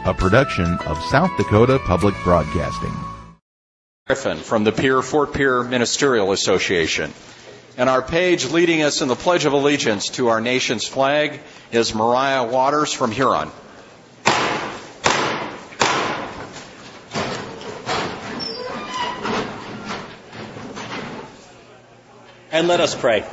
a production of South Dakota Public Broadcasting. Griffin from the Fort Pierre Ministerial Association. And our page leading us in the Pledge of Allegiance to our nation's flag is Mariah Waters from Huron. And let us pray.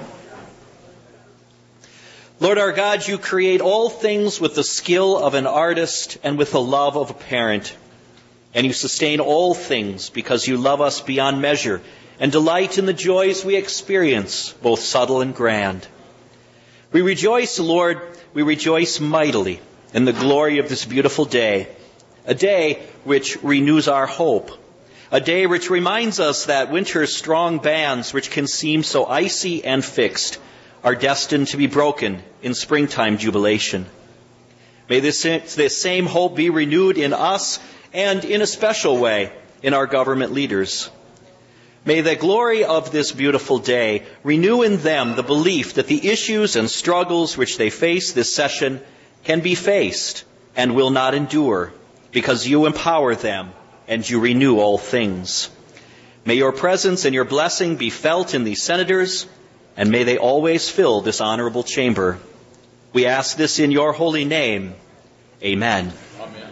Lord our God, you create all things with the skill of an artist and with the love of a parent. And you sustain all things because you love us beyond measure and delight in the joys we experience, both subtle and grand. We rejoice, Lord, we rejoice mightily in the glory of this beautiful day, a day which renews our hope, a day which reminds us that winter's strong bands, which can seem so icy and fixed, are destined to be broken in springtime jubilation. May this same hope be renewed in us and in a special way in our government leaders. May the glory of this beautiful day renew in them the belief that the issues and struggles which they face this session can be faced and will not endure, because you empower them and you renew all things. May your presence and your blessing be felt in these senators, and may they always fill this honorable chamber. We ask this in your holy name. Amen. Amen.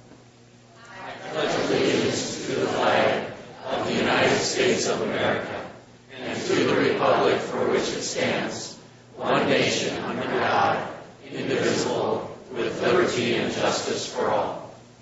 I pledge allegiance to the flag of the United States of America and to the republic for which it stands, one nation under God, indivisible, with liberty and justice for all.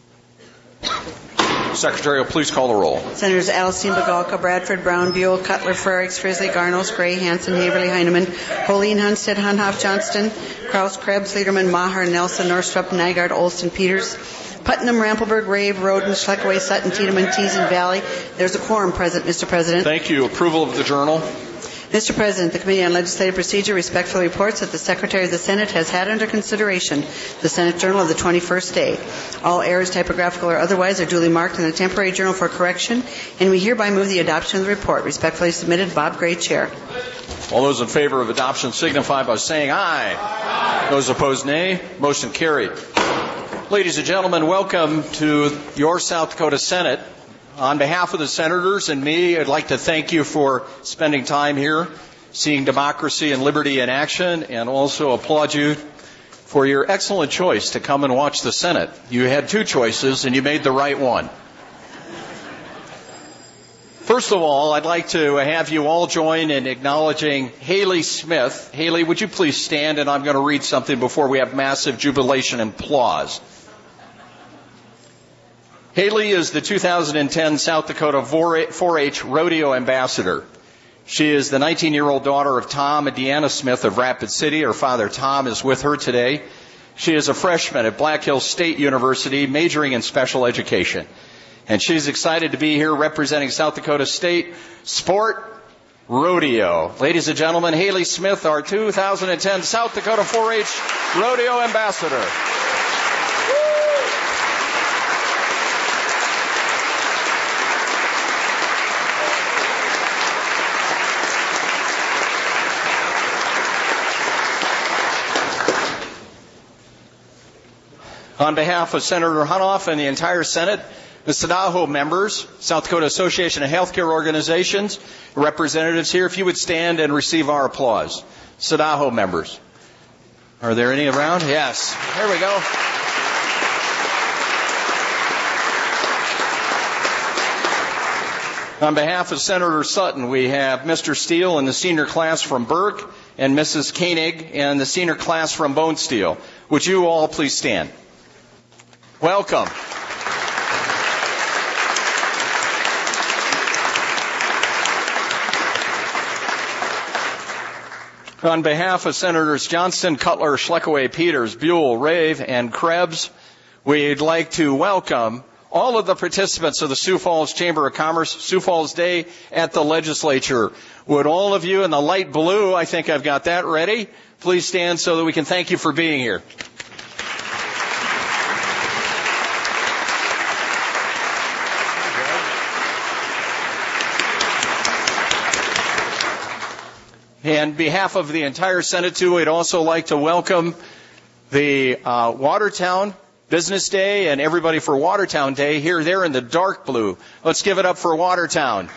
Secretary, will please call the roll. Senators Alistine, Bagalka, Bradford, Brown, Buell, Cutler, Frericks, Frisley, Garnos, Gray, Hansen, Haverly, Heineman, Holeen, Hunstead, Hunhoff, Johnston, Kraus, Krebs, Liederman, Maher, Nelson, Norstrup, Nygaard, Olson, Peters, Putnam, Rampelberg, Rave, Roden, Schleckaway, Sutton, Tiedemann, Teason, Valley. There's a quorum present, Mr. President. Thank you. Approval of the journal. Mr. President, the Committee on Legislative Procedure respectfully reports that the Secretary of the Senate has had under consideration the Senate Journal of the 21st day. All errors, typographical or otherwise, are duly marked in the temporary journal for correction, and we hereby move the adoption of the report. Respectfully submitted, Bob Gray, Chair. All those in favor of adoption signify by saying aye. Aye. Those opposed, nay. Motion carried. Ladies and gentlemen, welcome to your South Dakota Senate. On behalf of the senators and me, I'd like to thank you for spending time here, seeing democracy and liberty in action, and also applaud you for your excellent choice to come and watch the Senate. You had two choices, and you made the right one. First of all, I'd like to have you all join in acknowledging Haley Smith. Haley, would you please stand, and I'm going to read something before we have massive jubilation and applause. Haley is the 2010 South Dakota 4-H Rodeo Ambassador. She is the 19-year-old daughter of Tom and Deanna Smith of Rapid City. Her father, Tom, is with her today. She is a freshman at Black Hills State University, majoring in special education. And she's excited to be here representing South Dakota State Sport Rodeo. Ladies and gentlemen, Haley Smith, our 2010 South Dakota 4-H Rodeo Ambassador. On behalf of Senator Hunhoff and the entire Senate, the SADAHO members, South Dakota Association of Healthcare Organizations, representatives here, if you would stand and receive our applause. SADAHO members. Are there any around? Yes. There we go. On behalf of Senator Sutton, we have Mr. Steele and the senior class from Burke and Mrs. Koenig and the senior class from Bone Steel. Would you all please stand? Welcome. On behalf of Senators Johnston, Cutler, Schleckaway, Peters, Buell, Rave, and Krebs, we'd like to welcome all of the participants of the Sioux Falls Chamber of Commerce Sioux Falls Day at the Legislature. Would all of you in the light blue, I think I've got that ready, please stand so that we can thank you for being here. And on behalf of the entire Senate, too, we'd also like to welcome the Watertown Business Day, and everybody for Watertown Day here, there in the dark blue. Let's give it up for Watertown.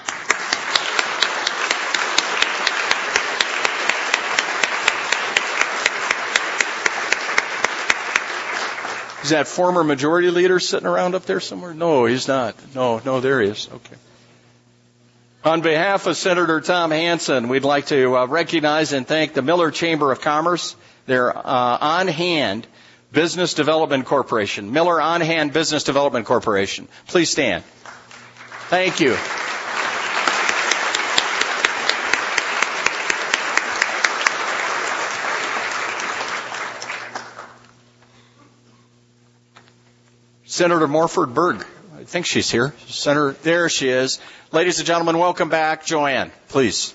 Is that former majority leader sitting around up there somewhere? No, he's not. No, there he is. Okay. On behalf of Senator Tom Hansen, we'd like to recognize and thank the Miller Chamber of Commerce, their on-hand Business Development Corporation, Miller On-Hand Business Development Corporation. Please stand. Thank you. Senator Morford Berg, I think she's here. Senator, there she is. Ladies and gentlemen, welcome back. Joanne, please.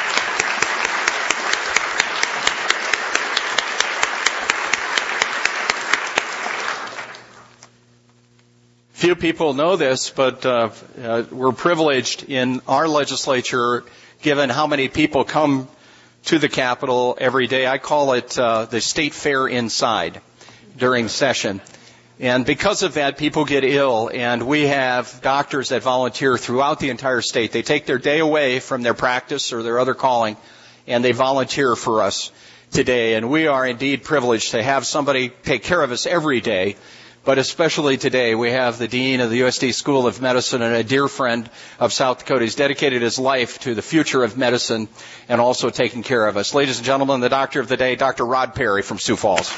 Few people know this, but we're privileged in our legislature, given how many people come to the Capitol every day. I call it the State Fair inside during session. And because of that, people get ill, and we have doctors that volunteer throughout the entire state. They take their day away from their practice or their other calling, and they volunteer for us today. And we are indeed privileged to have somebody take care of us every day. But especially today, we have the Dean of the USD School of Medicine and a dear friend of South Dakota. He's dedicated his life to the future of medicine and also taking care of us. Ladies and gentlemen, the doctor of the day, Dr. Rod Perry from Sioux Falls.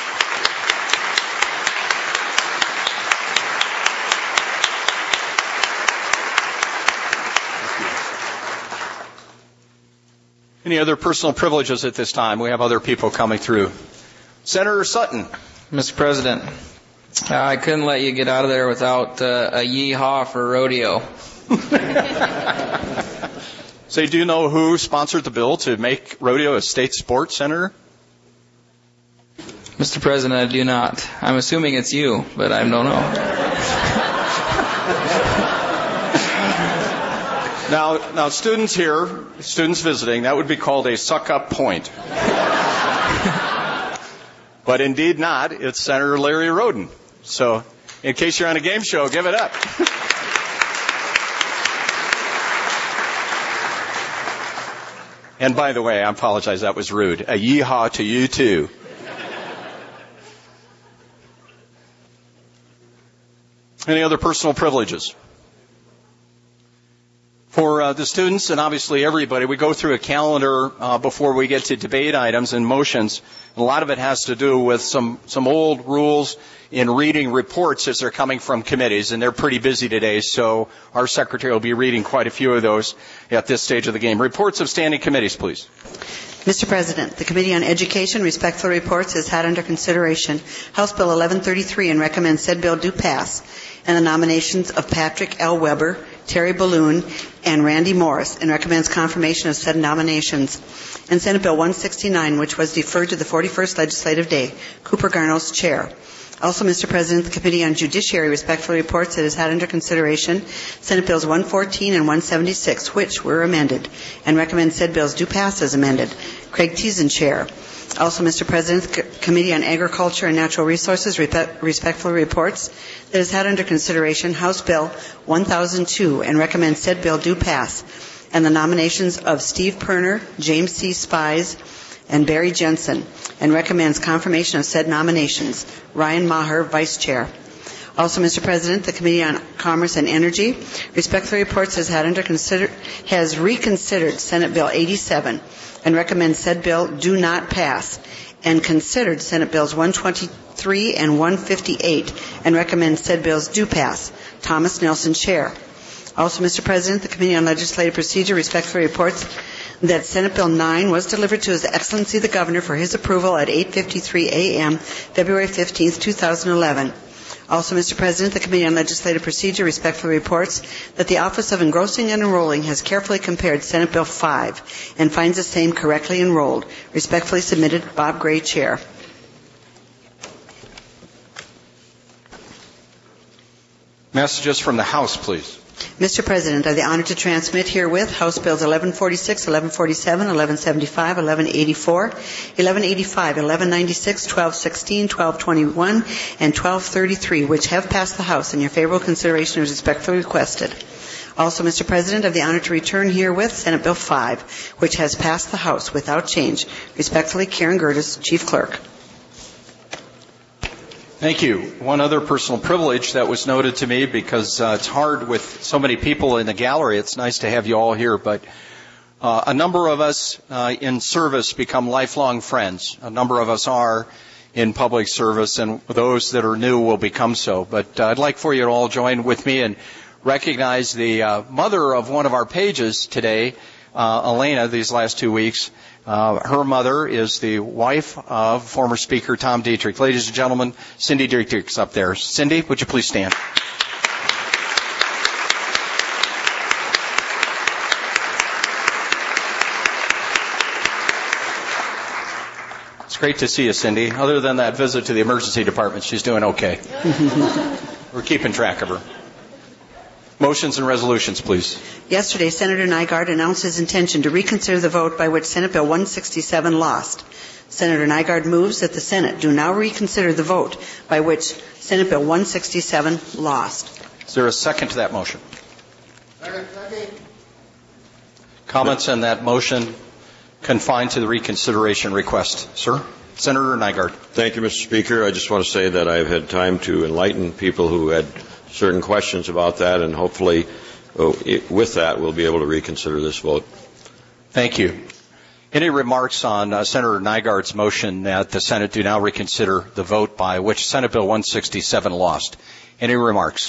Any other personal privileges at this time? We have other people coming through. Senator Sutton. Mr. President, I couldn't let you get out of there without a yee-haw for rodeo. Say, do you know who sponsored the bill to make rodeo a state sport, Senator? Mr. President, I do not. I'm assuming it's you, but I don't know. Now, students here, students visiting, that would be called a suck-up point. But indeed not. It's Senator Larry Roden. So, in case you're on a game show, give it up. And by the way, I apologize, that was rude. A yee-haw to you, too. Any other personal privileges? For the students and obviously everybody, we go through a calendar before we get to debate items and motions. A lot of it has to do with some old rules in reading reports as they're coming from committees, and they're pretty busy today, so our secretary will be reading quite a few of those at this stage of the game. Reports of standing committees, please. Mr. President, the Committee on Education respectfully reports has had under consideration House Bill 1133 and recommends said bill do pass, and the nominations of Patrick L. Weber, Terry Balloon, and Randy Morris, and recommends confirmation of said nominations. And Senate Bill 169, which was deferred to the 41st legislative day, Cooper Garnos, chair. Also, Mr. President, the Committee on Judiciary respectfully reports it has had under consideration Senate Bills 114 and 176, which were amended, and recommends said bills do pass as amended. Craig Teason, chair. Also, Mr. President, the Committee on Agriculture and Natural Resources respectfully reports that it has had under consideration House Bill 1002 and recommends said bill do pass, and the nominations of Steve Perner, James C. Spies, and Barry Jensen, and recommends confirmation of said nominations. Ryan Maher, Vice Chair. Also, Mr. President, the Committee on Commerce and Energy respectfully reports has reconsidered Senate Bill 87 and recommends said bill do not pass, and considered Senate Bills 123 and 158 and recommends said bills do pass. Thomas Nelson, Chair. Also, Mr. President, the Committee on Legislative Procedure respectfully reports that Senate Bill 9 was delivered to His Excellency the Governor for his approval at 8:53 a.m., February 15, 2011. Also, Mr. President, the Committee on Legislative Procedure respectfully reports that the Office of Engrossing and Enrolling has carefully compared Senate Bill 5 and finds the same correctly enrolled. Respectfully submitted, Bob Gray, Chair. Messages from the House, please. Mr. President, I have the honor to transmit herewith House Bills 1146, 1147, 1175, 1184, 1185, 1196, 1216, 1221, and 1233, which have passed the House, and your favorable consideration is respectfully requested. Also, Mr. President, I have the honor to return herewith Senate Bill 5, which has passed the House without change. Respectfully, Karen Gerdes, Chief Clerk. Thank you. One other personal privilege that was noted to me, because it's hard with so many people in the gallery. It's nice to have you all here, but a number of us in service become lifelong friends. A number of us are in public service, and those that are new will become so. But I'd like for you to all join with me and recognize the mother of one of our pages today, Elena, these last 2 weeks. Her mother is the wife of former Speaker Tom Dietrich. Ladies and gentlemen, Cindy Dietrich's up there. Cindy, would you please stand? It's great to see you, Cindy. Other than that visit to the emergency department, she's doing okay. We're keeping track of her. Motions and resolutions, please. Yesterday, Senator Nygaard announced his intention to reconsider the vote by which Senate Bill 167 lost. Senator Nygaard moves that the Senate do now reconsider the vote by which Senate Bill 167 lost. Is there a second to that motion? Comments on that motion confined to the reconsideration request. Sir? Senator Nygaard. Thank you, Mr. Speaker. I just want to say that I've had time to enlighten people who had certain questions about that, and hopefully with that we'll be able to reconsider this vote. Thank you. Any remarks on Senator Nygaard's motion that the Senate do now reconsider the vote by which Senate Bill 167 lost? Any remarks?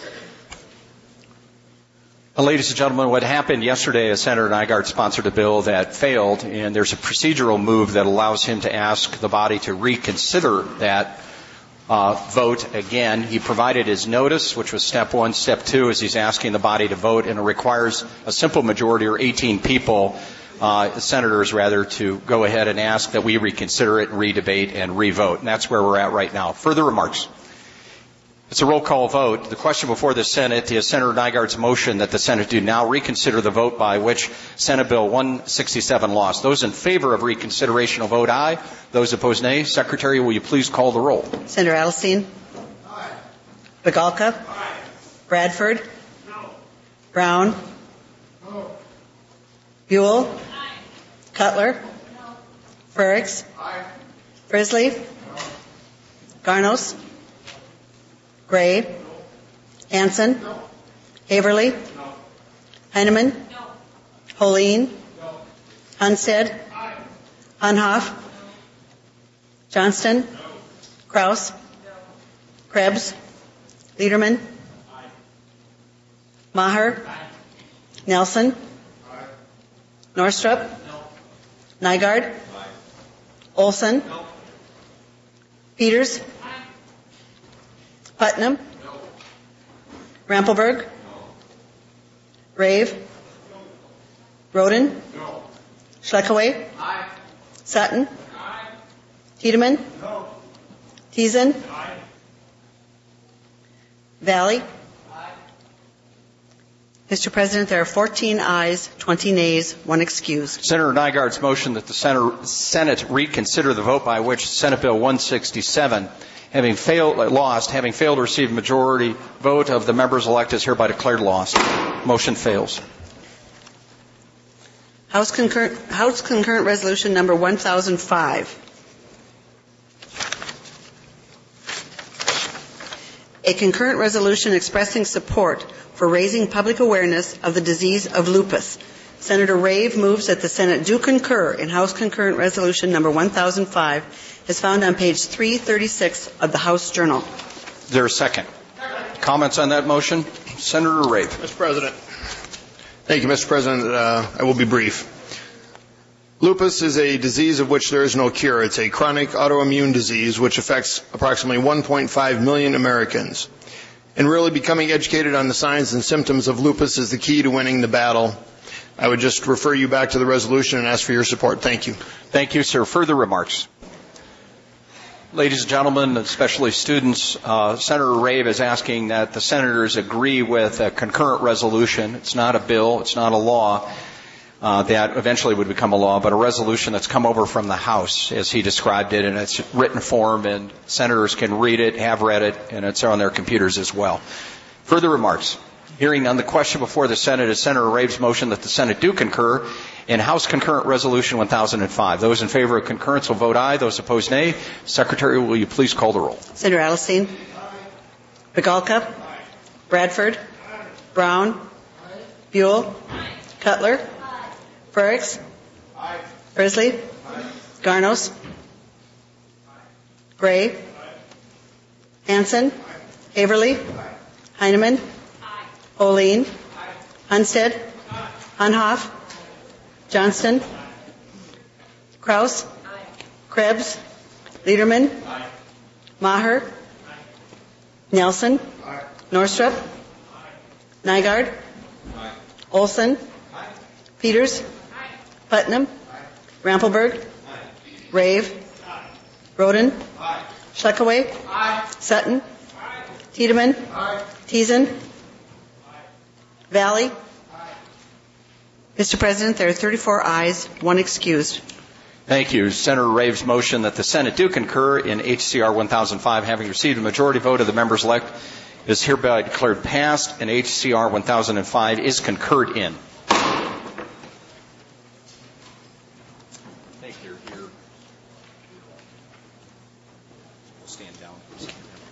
Ladies and gentlemen, what happened yesterday is Senator Nygaard sponsored a bill that failed, and there's a procedural move that allows him to ask the body to reconsider that vote again. He provided his notice, which was step one. Step two is he's asking the body to vote, and it requires a simple majority, or 18 people, senators rather, to go ahead and ask that we reconsider it and redebate and revote. And that's where we're at right now. Further remarks? It's a roll call vote. The question before the Senate is Senator Nygaard's motion that the Senate do now reconsider the vote by which Senate Bill 167 lost. Those in favor of reconsideration will vote aye. Those opposed, nay. Secretary, will you please call the roll? Senator Adelstein? Aye. Bagalka? Aye. Bradford? No. Brown? No. Buell? Aye. Cutler? No. Frerichs? Aye. Frisley? No. Garnos? Gray? Hanson? No. Haverly? No. Heineman? No. Holeen? No. Hunstead? Aye. Hunhoff? Johnston? No. Kraus? No. Krebs? Liederman? Aye. Maher? Aye. Nelson? Aye. Norstrup? No. Nygaard? Aye. Olson? No. Peters? Aye. Putnam? No. Rampelberg? No. Rave? Roden? No. Schleckaway? Aye. Sutton? Aye. Tiedemann? No. Thiessen? Aye. Valley? Aye. Mr. President, there are 14 ayes, 20 nays, 1 excused. Senator Nygaard's motion that the Senate reconsider the vote by which Senate Bill 167, having failed to receive a majority vote of the members elected, is hereby declared lost. Motion fails. House Concurrent Resolution number 1005. A concurrent resolution expressing support for raising public awareness of the disease of lupus. Senator Rave moves that the Senate do concur in House Concurrent Resolution number 1005, as found on page 336 of the House Journal. Is there a second? Comments on that motion? Senator Rave. Mr. President. Thank you, Mr. President. I will be brief. Lupus is a disease of which there is no cure. It's a chronic autoimmune disease which affects approximately 1.5 million Americans. And really becoming educated on the signs and symptoms of lupus is the key to winning the battle. I would just refer you back to the resolution and ask for your support. Thank you. Thank you, sir. Further remarks? Ladies and gentlemen, especially students, Senator Rabe is asking that the senators agree with a concurrent resolution. It's not a bill, it's not a law that eventually would become a law, but a resolution that's come over from the House, as he described it, in its written form, and senators can read it, have read it, and it's on their computers as well. Further remarks? Hearing none, the question before the Senate is Senator Rabe's motion that the Senate do concur in House Concurrent Resolution 1005. Those in favor of concurrence will vote aye. Those opposed, nay. Secretary, will you please call the roll? Senator Edelstein? Pagalka? Bradford? Brown? Buell? Cutler? Frerichs? Frisley? Garnos? Gray? Hansen? Haverly? Heineman? Oline? Hunstead? Hunhoff? Johnston? Kraus? Krebs? Lederman? Maher? Nelson? Norstrup? Nygaard? Olson? Peters? Putnam? Rampelberg? Rave? Roden? Schleckaway? Sutton? Tiedemann? Teason? Valley? Mr. President, there are 34 ayes, 1 excused. Thank you. Senator Rave's motion that the Senate do concur in HCR 1005, having received a majority vote of the members elect, is hereby declared passed, and HCR 1005 is concurred in. Thank you. Stand down, please.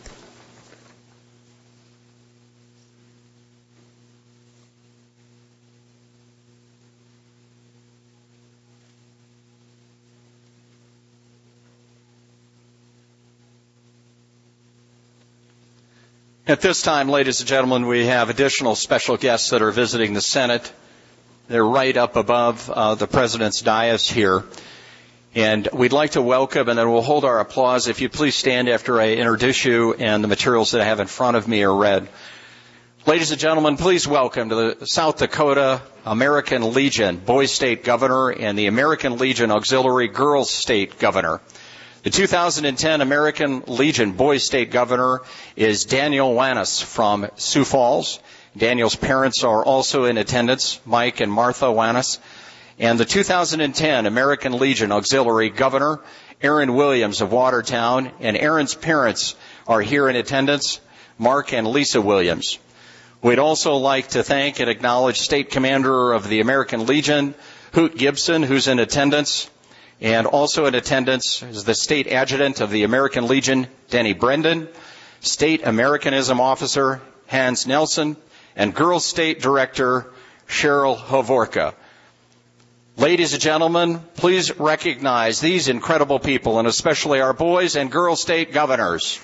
At this time, ladies and gentlemen, we have additional special guests that are visiting the Senate. They're right up above the President's dais here. And we'd like to welcome, and then we'll hold our applause. If you please stand after I introduce you and the materials that I have in front of me are read. Ladies and gentlemen, please welcome to the South Dakota American Legion Boys State Governor and the American Legion Auxiliary Girls State Governor. The 2010 American Legion Boys State Governor is Daniel Wanis from Sioux Falls. Daniel's parents are also in attendance, Mike and Martha Wanis. And the 2010 American Legion Auxiliary Governor, Aaron Williams of Watertown, and Aaron's parents are here in attendance, Mark and Lisa Williams. We'd also like to thank and acknowledge State Commander of the American Legion, Hoot Gibson, who's in attendance. And also in attendance is the State Adjutant of the American Legion, Denny Brendan, State Americanism Officer, Hans Nelson, and Girls State Director, Cheryl Hovorka. Ladies and gentlemen, please recognize these incredible people, and especially our boys and girls state governors.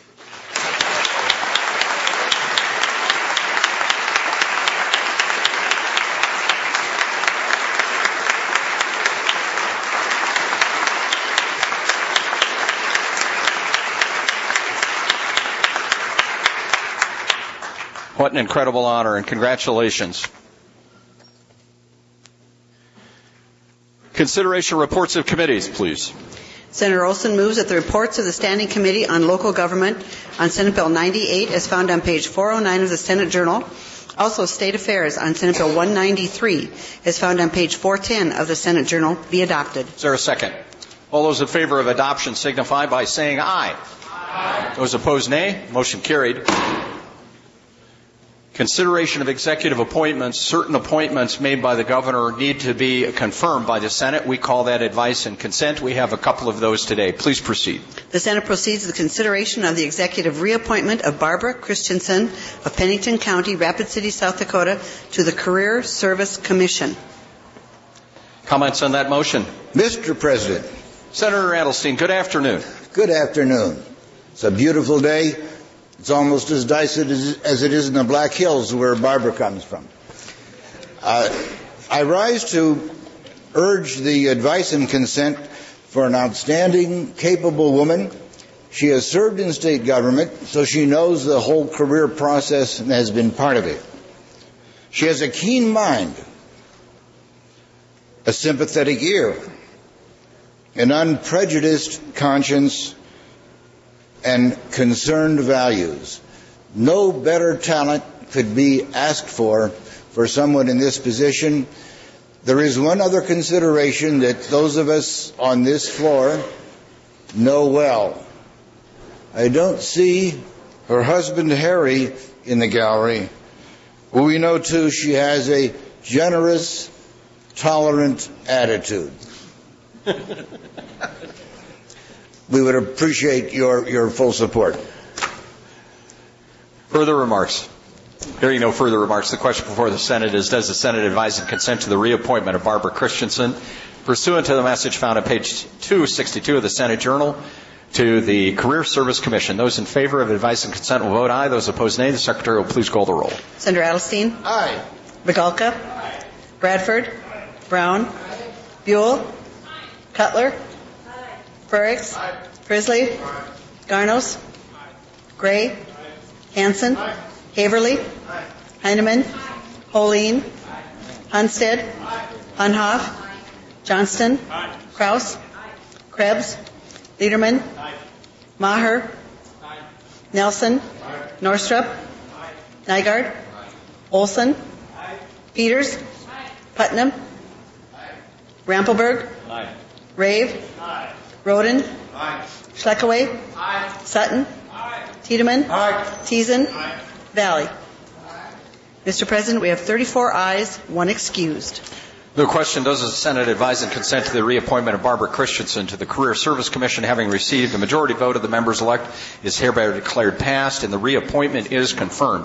What an incredible honor, and congratulations. Consideration of reports of committees, please. Senator Olson moves that the reports of the Standing Committee on Local Government on Senate Bill 98, as found on page 409 of the Senate Journal, also State Affairs on Senate Bill 193, as found on page 410 of the Senate Journal, be adopted. Is there a second? All those in favor of adoption signify by saying aye. Aye. Those opposed, nay. Motion carried. Consideration of executive appointments. Certain appointments made by the governor need to be confirmed by the Senate. We call that advice and consent. We have a couple of those today. Please proceed. The Senate proceeds to the consideration of the executive reappointment of Barbara Christensen of Pennington County, Rapid City, South Dakota, to the Career Service Commission. Comments on that motion? Mr. President. Senator Edelstein, good afternoon. Good afternoon. It's a beautiful day. It's almost as dicey as it is in the Black Hills where Barbara comes from. I rise to urge the advice and consent for an outstanding, capable woman. She has served in state government, so she knows the whole career process and has been part of it. She has a keen mind, a sympathetic ear, an unprejudiced conscience, and concerned values. No better talent could be asked for someone in this position. There is one other consideration that those of us on this floor know well. I don't see her husband Harry in the gallery. Well, we know too she has a generous, tolerant attitude. We would appreciate your full support. Further remarks? Hearing no further remarks, the question before the Senate is, does the Senate advise and consent to the reappointment of Barbara Christensen, pursuant to the message found on page 262 of the Senate Journal, to the Career Service Commission? Those in favor of advice and consent will vote aye. Those opposed, nay. The Secretary will please call the roll. Senator Adelstein? Aye. Vigalka? Aye. Bradford? Brown? Buell? Cutler? Frerichs? Frisley? Garnos? Gray? Hansen? Haverly? Heineman? Holeen? Hunstead? Hunhoff? Johnston? Kraus? Krebs? Liederman? Maher? Nelson? Norstrup? Nygaard? Olson? Peters? Putnam? Rampelberg? Rave? Roden? Schleckaway? Sutton? Tiedemann? Teason? Valley. Mr. President, we have 34 ayes, 1 excused. The question, does the Senate advise and consent to the reappointment of Barbara Christensen to the Career Service Commission, having received a majority vote of the members elect, is hereby declared passed, and the reappointment is confirmed.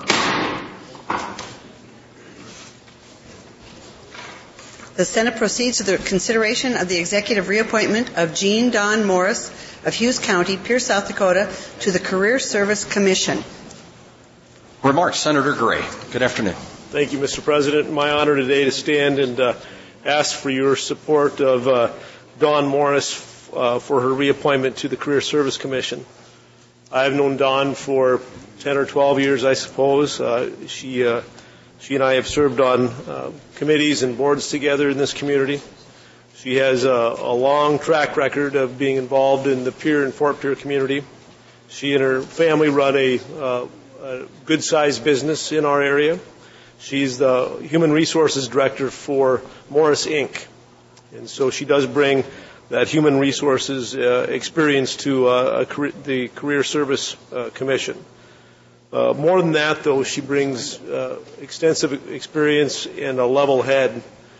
The Senate proceeds to the consideration of the executive reappointment of Jean Dawn Morris of Hughes County, Pierce, South Dakota, to the Career Service Commission. Remarks, Senator Gray. Good afternoon. Thank you, Mr. President. My honor today to stand and ask for your support of Dawn Morris for her reappointment to the Career Service Commission. I've known Dawn for 10 or 12 years, I suppose. She and I have served on committees and boards together in this community. She has a long track record of being involved in the Pierre and Fort Pierre community. She and her family run a good-sized business in our area. She's the Human Resources Director for Morris, Inc. And so she does bring that human resources experience to the Career Service Commission. More than that, though, she brings extensive experience and a level head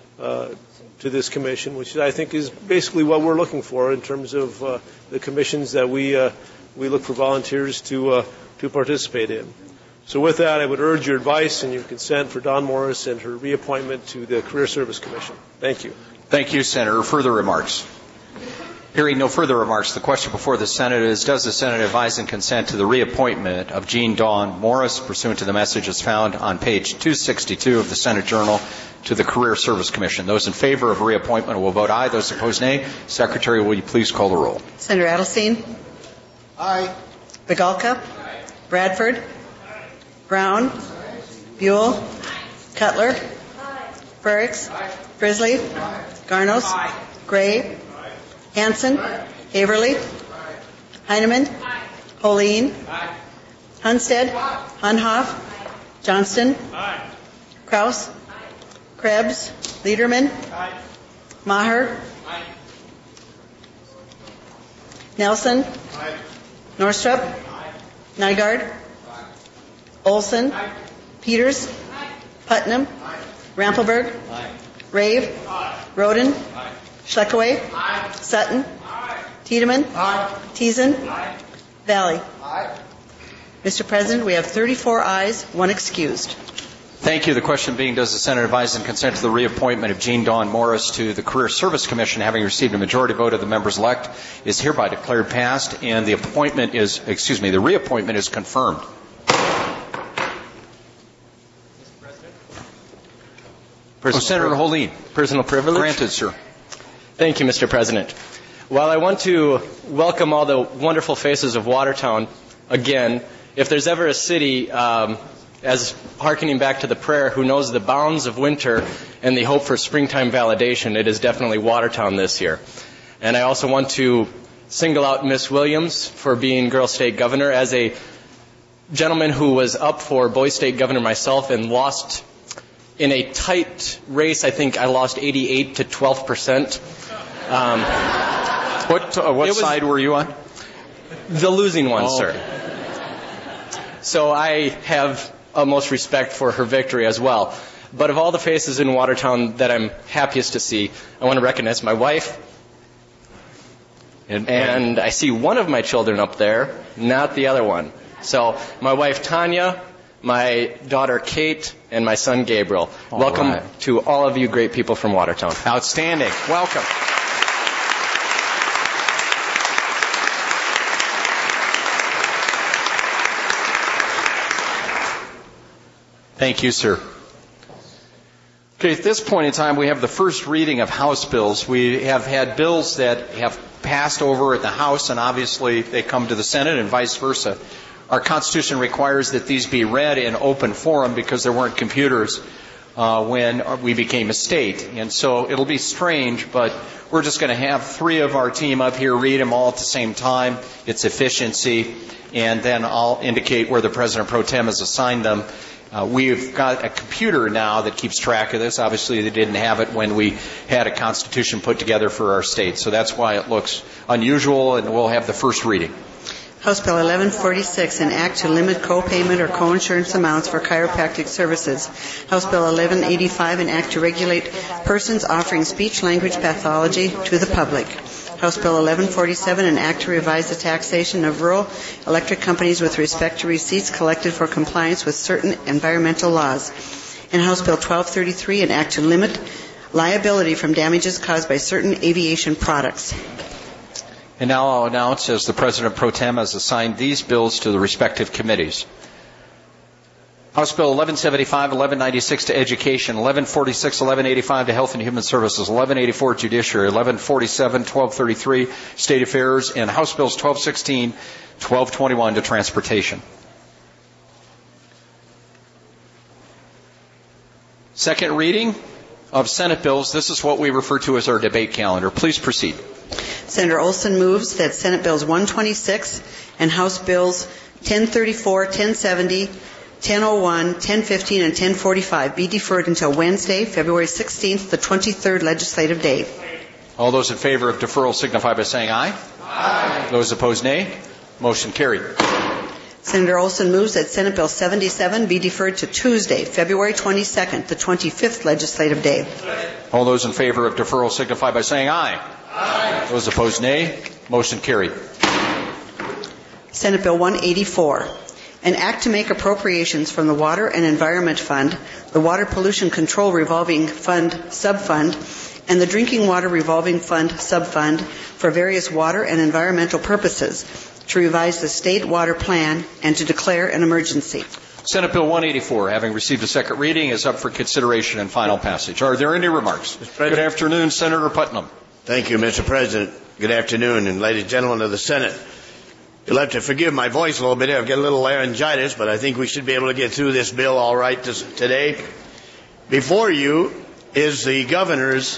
to this commission, which I think is basically what we're looking for in terms of the commissions that we look for volunteers to participate in. So with that, I would urge your advice and your consent for Dawn Morris and her reappointment to the Career Service Commission. Thank you. Thank you, Senator. Further remarks? Hearing no further remarks, the question before the Senate is, does the Senate advise and consent to the reappointment of Jean Dawn Morris, pursuant to the messages found on page 262 of the Senate Journal, to the Career Service Commission? Those in favor of reappointment will vote aye. Those opposed, nay. Secretary, will you please call the roll? Senator Adelstein? Aye. Vigalka? Bradford? Brown? Buell? Cutler? Frerichs? Frisley? Garnos? Gray? Hansen? Haverly? Heineman? Holeen? Hunstead? Hunhoff? Johnston? Kraus? Krebs? Liederman? Maher? Nelson? Norstrup? Nygaard? Olson? Peters? Putnam? Rampelberg? Rave? Roden? Schleckaway? Sutton? Tiedemann? Teason? Valley. Mr. President, we have 34 ayes, 1 excused. Thank you. The question being, does the Senate advise and consent to the reappointment of Jean Dawn Morris to the Career Service Commission, having received a majority vote of the members elect, is hereby declared passed, and the reappointment is confirmed. Senator Holeen. Personal privilege? Granted, sir. Thank you, Mr. President. While I want to welcome all the wonderful faces of Watertown again, if there's ever a city, as hearkening back to the prayer, who knows the bounds of winter and the hope for springtime validation, it is definitely Watertown this year. And I also want to single out Miss Williams for being Girl State Governor. As a gentleman who was up for Boy State Governor myself and lost in a tight race, I think I lost 88 to 12%. What side were you on? The losing one, sir. So I have utmost respect for her victory as well. But of all the faces in Watertown that I'm happiest to see, I want to recognize my wife. And I see one of my children up there, not the other one. So my wife Tanya, my daughter Kate, and my son Gabriel. Welcome to all of you great people from Watertown. Outstanding. Welcome. Thank you, sir. Okay, at this point in time, we have the first reading of House bills. We have had bills that have passed over at the House, and obviously they come to the Senate and vice versa. Our Constitution requires that these be read in open forum because there weren't computers when we became a state. And so it'll be strange, but we're just going to have three of our team up here read them all at the same time. It's efficiency, and then I'll indicate where the President Pro Tem has assigned them. We've got a computer now that keeps track of this. Obviously, they didn't have it when we had a Constitution put together for our state. So that's why it looks unusual, and we'll have the first reading. House Bill 1146, an act to limit co-payment or co-insurance amounts for chiropractic services. House Bill 1185, an act to regulate persons offering speech-language pathology to the public. House Bill 1147, an act to revise the taxation of rural electric companies with respect to receipts collected for compliance with certain environmental laws. And House Bill 1233, an act to limit liability from damages caused by certain aviation products. And now I'll announce, as the President Pro Tem has assigned these bills to the respective committees. House Bill 1175, 1196 to Education, 1146, 1185 to Health and Human Services, 1184 Judiciary, 1147, 1233 State Affairs, and House Bills 1216, 1221 to Transportation. Second reading of Senate bills. This is what we refer to as our debate calendar. Please proceed. Senator Olson moves that Senate Bills 126 and House Bills 1034, 1070, 1001, 1015, and 1045 be deferred until Wednesday, February 16th, the 23rd legislative day. All those in favor of deferral signify by saying aye. Aye. Those opposed, nay. Motion carried. Senator Olson moves that Senate Bill 77 be deferred to Tuesday, February 22nd, the 25th legislative day. All those in favor of deferral signify by saying aye. Aye. Those opposed, nay. Motion carried. Senate Bill 184. An act to make appropriations from the Water and Environment Fund, the Water Pollution Control Revolving Fund Subfund, and the Drinking Water Revolving Fund Subfund for various water and environmental purposes, to revise the state water plan and to declare an emergency. Senate Bill 184, having received a second reading, is up for consideration and final passage. Are there any remarks? Good afternoon, Senator Putnam. Thank you, Mr. President. Good afternoon, and ladies and gentlemen of the Senate. You'll have to forgive my voice a little bit. I've got a little laryngitis, but I think we should be able to get through this bill all right today. Before you is the governor's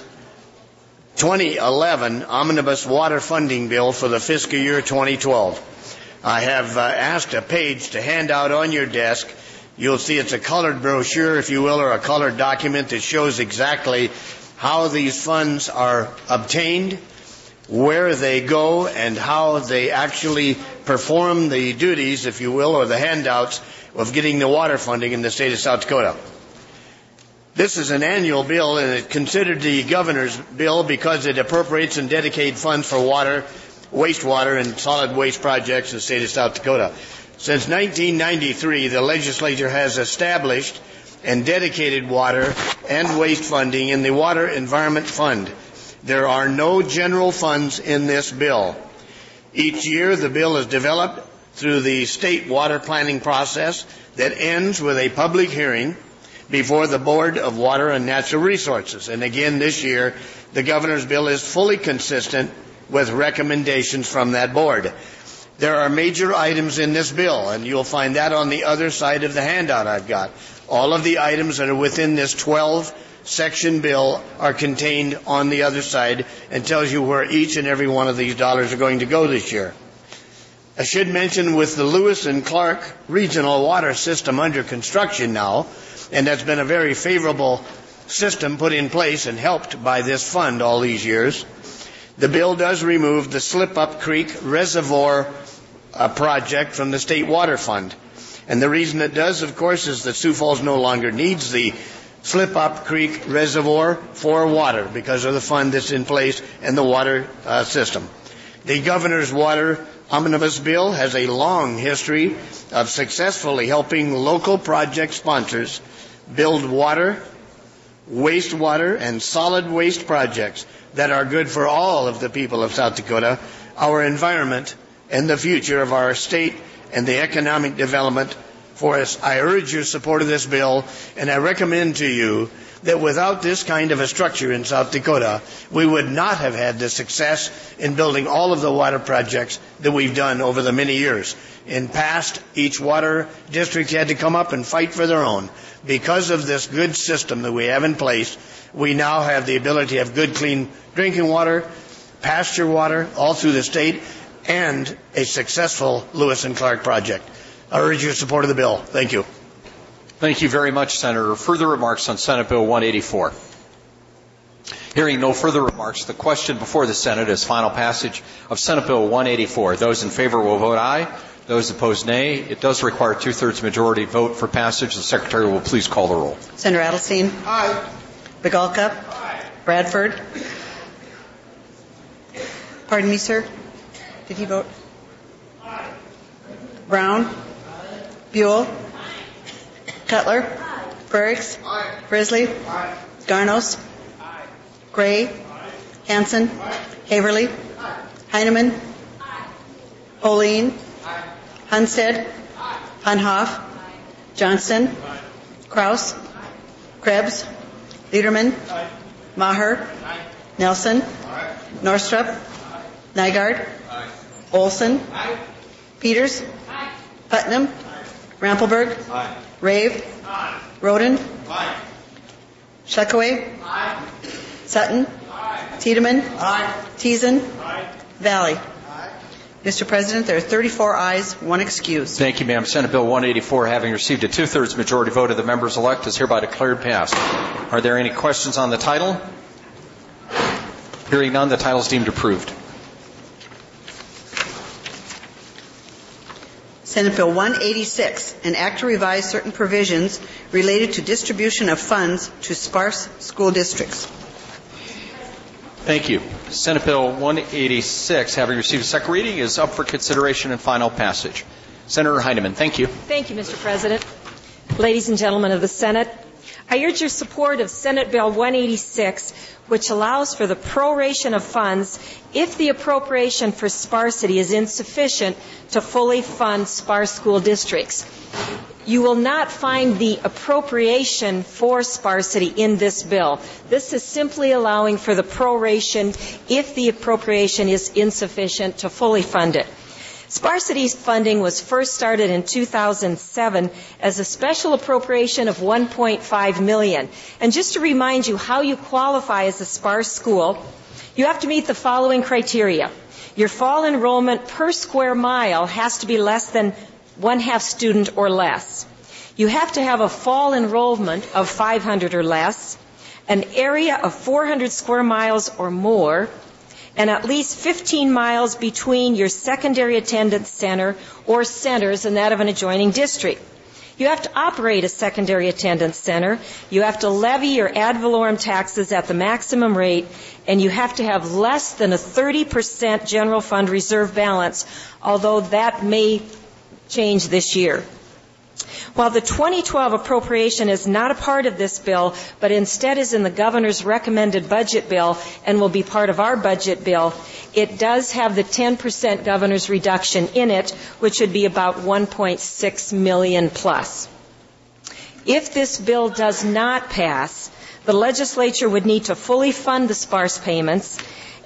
2011 Omnibus Water Funding Bill for the fiscal year 2012. I have asked a page to hand out on your desk. You'll see it's a colored brochure, if you will, or a colored document that shows exactly how these funds are obtained, where they go, and how they actually perform the duties, if you will, or the handouts of getting the water funding in the state of South Dakota. This is an annual bill, and it's considered the governor's bill because it appropriates and dedicates funds for water, wastewater, and solid waste projects in the state of South Dakota. Since 1993, the legislature has established and dedicated water and waste funding in the Water Environment Fund. There are no general funds in this bill. Each year, the bill is developed through the state water planning process that ends with a public hearing before the Board of Water and Natural Resources. And again, this year, the governor's bill is fully consistent with recommendations from that board. There are major items in this bill, and you'll find that on the other side of the handout I've got. All of the items that are within this 12 section bill are contained on the other side and tells you where each and every one of these dollars are going to go this year. I should mention with the Lewis and Clark regional water system under construction now, and that's been a very favorable system put in place and helped by this fund all these years, the bill does remove the Slip-Up Creek Reservoir project from the State Water Fund. And the reason it does, of course, is that Sioux Falls no longer needs the Slip-Up Creek Reservoir for water because of the fund that's in place and the water system. The governor's water omnibus bill has a long history of successfully helping local project sponsors build water, wastewater, and solid waste projects that are good for all of the people of South Dakota, our environment, and the future of our state and the economic development for us. I urge your support of this bill, and I recommend to you that without this kind of a structure in South Dakota, we would not have had the success in building all of the water projects that we've done over the many years. In past, each water district had to come up and fight for their own. Because of this good system that we have in place, we now have the ability to have good, clean drinking water, pasture water all through the state, and a successful Lewis and Clark project. I urge your support of the bill. Thank you. Thank you very much, Senator. Further remarks on Senate Bill 184? Hearing no further remarks, the question before the Senate is final passage of Senate Bill 184. Those in favor will vote aye. Those opposed, nay. It does require a two-thirds majority vote for passage. The Secretary will please call the roll. Senator Adelstein? Aye. Begalka? Aye. Bradford? Pardon me, sir? Did he vote? Aye. Brown? Aye. Buell? Aye. Cutler? Aye. Frerichs? Aye. Grizzly? Aye. Garnos? Aye. Gray? Aye. Hansen? Aye. Haverly? Aye. Heineman? Aye. Holeen? Aye. Hunstead? Aye. Hunhoff? Aye. Johnston? Aye. Kraus? Aye. Krebs? Liederman? Aye. Maher? Aye. Nelson? Aye. Norstrup? Aye. Nygaard? Aye. Olson? Aye. Peters? Aye. Putnam? Aye. Rampelberg? Aye. Rave? Aye. Roden? Aye. Shekaway? Aye. Sutton? Aye. Tiedemann? Aye. Teason? Aye. Valley? Aye. Mr. President, there are 34 ayes, 1 excuse. Thank you, ma'am. Senate Bill 184, having received a two-thirds majority vote of the members-elect, is hereby declared passed. Are there any questions on the title? Hearing none, the title is deemed approved. Senate Bill 186, an act to revise certain provisions related to distribution of funds to sparse school districts. Thank you. Senate Bill 186, having received a second reading, is up for consideration and final passage. Senator Heineman, thank you. Thank you, Mr. President. Ladies and gentlemen of the Senate, I urge your support of Senate Bill 186, which allows for the proration of funds if the appropriation for sparsity is insufficient to fully fund sparse school districts. You will not find the appropriation for sparsity in this bill. This is simply allowing for the proration if the appropriation is insufficient to fully fund it. Sparsity funding was first started in 2007 as a special appropriation of $1.5 million. And just to remind you how you qualify as a sparse school, you have to meet the following criteria. Your fall enrollment per square mile has to be less than 1/2 student or less. You have to have a fall enrollment of 500 or less, an area of 400 square miles or more, and at least 15 miles between your secondary attendance center or centers and that of an adjoining district. You have to operate a secondary attendance center. You have to levy your ad valorem taxes at the maximum rate, and you have to have less than a 30% general fund reserve balance, although that may change this year. While the 2012 appropriation is not a part of this bill, but instead is in the governor's recommended budget bill and will be part of our budget bill, it does have the 10% governor's reduction in it, which would be about $1.6 million plus. If this bill does not pass, the legislature would need to fully fund the sparse payments,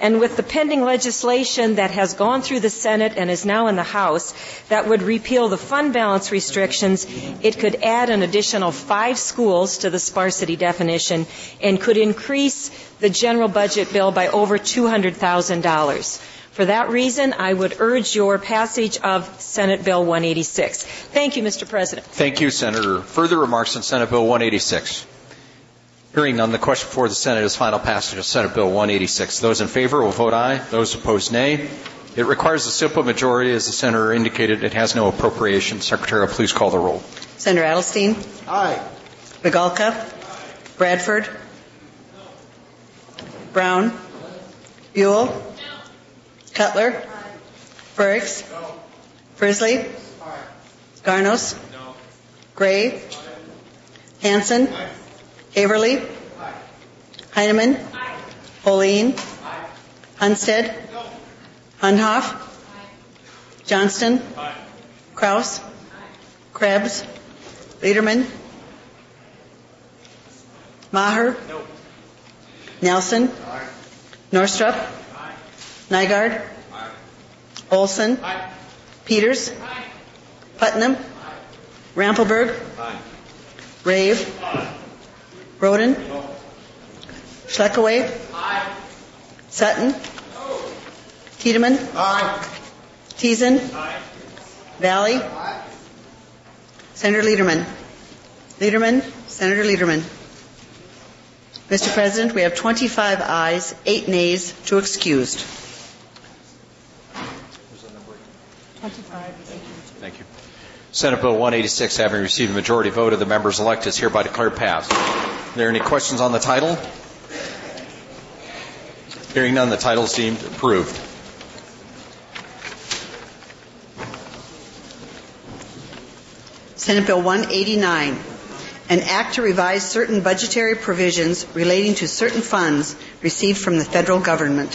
And with the pending legislation that has gone through the Senate and is now in the House that would repeal the fund balance restrictions, it could add an additional 5 schools to the sparsity definition and could increase the general budget bill by over $200,000. For that reason, I would urge your passage of Senate Bill 186. Thank you, Mr. President. Thank you, Senator. Further remarks on Senate Bill 186? Hearing none, the question before the Senate is final passage of Senate Bill 186. Those in favor will vote aye. Those opposed, nay. It requires a simple majority. As the Senator indicated, it has no appropriation. Secretary, please call the roll. Senator Edelstein? Aye. Migalka? Bradford? Brown? Buell? Cutler? Frerichs? Frisley? Garnos? Gray? Hansen? Haverly? Heineman? Pauline? Hunstead? Hunhoff? Johnston? Kraus? Krebs? Lederman? Maher? Nelson? Norstrup? Nygaard? Olson? Peters? Putnam? Rampelberg? Rave? Roden? Schleckaway? Sutton? Tiedemann? Teason? Valley? Senator Lederman? Senator Lederman. Mr. President, we have 25 ayes, 8 nays, 2 excused. 25. Thank you. Senate Bill 186, having received a majority vote of the members elected, is hereby declared passed. Are there any questions on the title? Hearing none, the title is deemed approved. Senate Bill 189, an act to revise certain budgetary provisions relating to certain funds received from the federal government.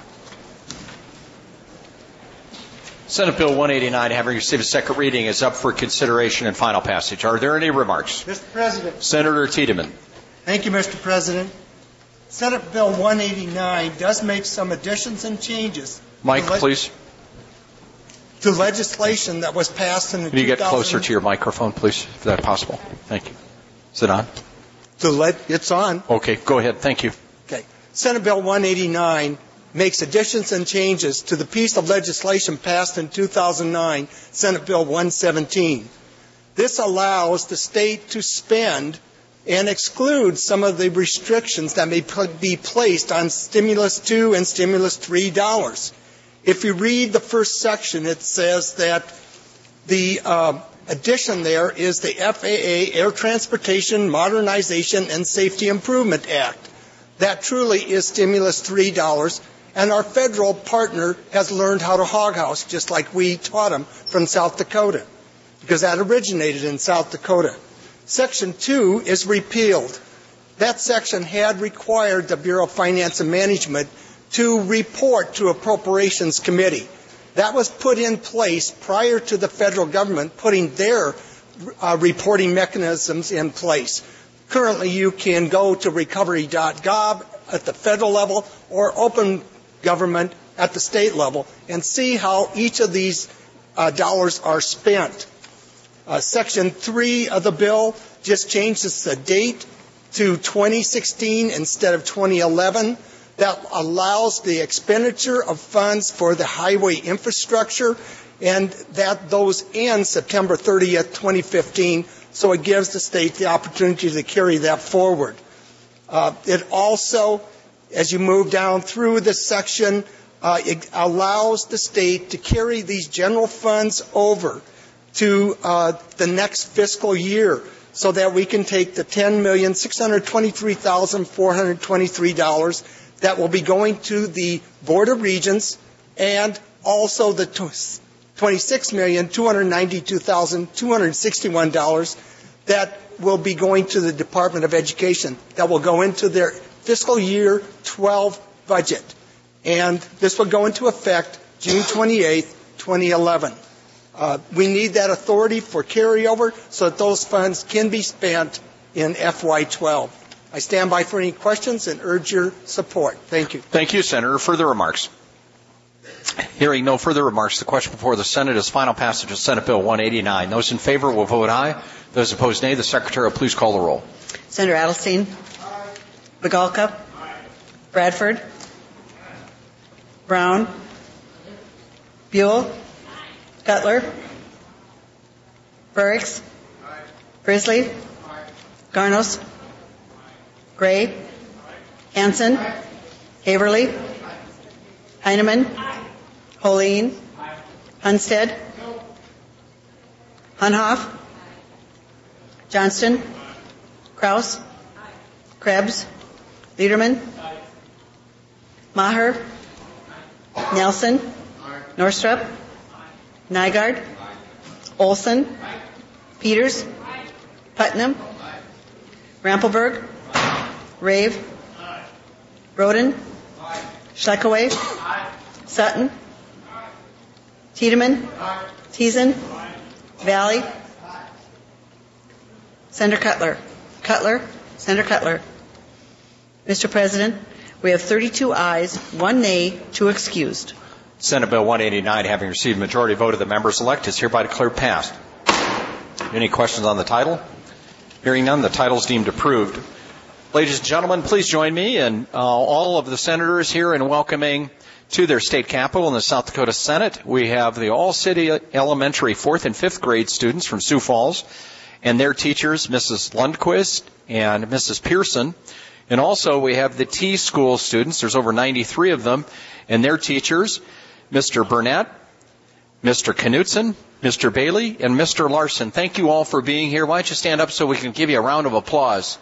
Senate Bill 189, having received a second reading, is up for consideration and final passage. Are there any remarks? Mr. President. Senator Tiedemann. Thank you, Mr. President. Senate Bill 189 does make some additions and changes. Mike, please. To legislation that was passed in the Can you get closer to your microphone, please, if that's possible? Thank you. Is it on? It's on. Okay, go ahead. Thank you. Okay. Senate Bill 189 makes additions and changes to the piece of legislation passed in 2009, Senate Bill 117. This allows the state to spend and exclude some of the restrictions that may be placed on Stimulus 2 and Stimulus 3 dollars. If you read the first section, it says that the addition there is the FAA Air Transportation Modernization and Safety Improvement Act. That truly is Stimulus 3 dollars, and our federal partner has learned how to hog house, just like we taught them from South Dakota, because that originated in South Dakota. Section 2 is repealed. That section had required the Bureau of Finance and Management to report to Appropriations Committee. That was put in place prior to the federal government putting their reporting mechanisms in place. Currently, you can go to recovery.gov at the federal level or open government at the state level and see how each of these dollars are spent. Section 3 of the bill just changes the date to 2016 instead of 2011. That allows the expenditure of funds for the highway infrastructure, and that those end September 30th, 2015, so it gives the state the opportunity to carry that forward. It also, as you move down through this section, it allows the state to carry these general funds over to the next fiscal year so that we can take the $10,623,423 that will be going to the Board of Regents and also the $26,292,261 that will be going to the Department of Education, that will go into their fiscal year 12 budget. And this will go into effect June 28, 2011. We need that authority for carryover so that those funds can be spent in FY12. I stand by for any questions and urge your support. Thank you. Thank you, Senator. Further remarks? Hearing no further remarks, the question before the Senate is final passage of Senate Bill 189. Those in favor will vote aye. Those opposed, nay. The Secretary will please call the roll. Senator Adelstein. Begalka. Bradford. Brown. Buell. Cutler. Burks. Grizzly. Garnos. Gray. Hansen. Haverly. Heineman. Holeen. Hunstead. Hunhoff. Johnston. Kraus. Krebs. Liederman. Maher. Nelson. Norstrup. Nygaard. Olson. Peters. Putnam. Rampelberg. Rave. Roden. Schleckaway. Sutton. Tiedemann. Teason. Valley. Senator Cutler. Cutler. Senator Cutler. Mr. President, we have 32 ayes, 1 nay, 2 excused. Senate Bill 189, having received a majority vote of the members-elect, is hereby declared passed. Any questions on the title? Hearing none, the title is deemed approved. Ladies and gentlemen, please join me and all of the senators here in welcoming to their state capitol in the South Dakota Senate. We have the All-City Elementary 4th and 5th grade students from Sioux Falls and their teachers, Mrs. Lundquist and Mrs. Pearson. And also we have the T School students, there's over 93 of them, and their teachers, Mr. Burnett, Mr. Knutson, Mr. Bailey, and Mr. Larson. Thank you all for being here. Why don't you stand up so we can give you a round of applause.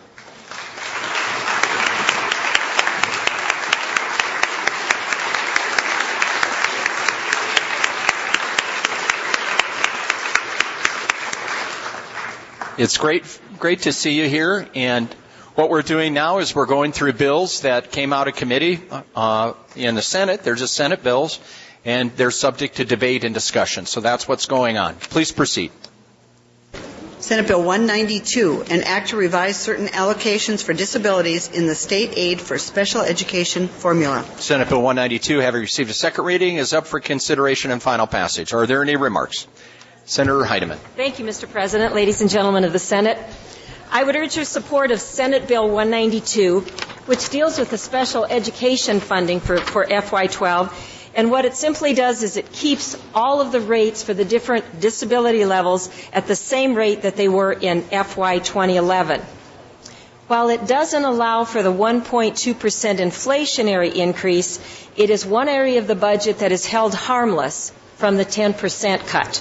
It's great to see you here, and what we're doing now is we're going through bills that came out of committee in the Senate. They're just Senate bills, and they're subject to debate and discussion. So that's what's going on. Please proceed. Senate Bill 192, an act to revise certain allocations for disabilities in the state aid for special education formula. Senate Bill 192, having received a second reading, is up for consideration and final passage. Are there any remarks? Senator Heidemann. Thank you, Mr. President. Ladies and gentlemen of the Senate, I would urge your support of Senate Bill 192, which deals with the special education funding for FY12. And what it simply does is it keeps all of the rates for the different disability levels at the same rate that they were in FY 2011. While it doesn't allow for the 1.2% inflationary increase, it is one area of the budget that is held harmless from the 10% cut.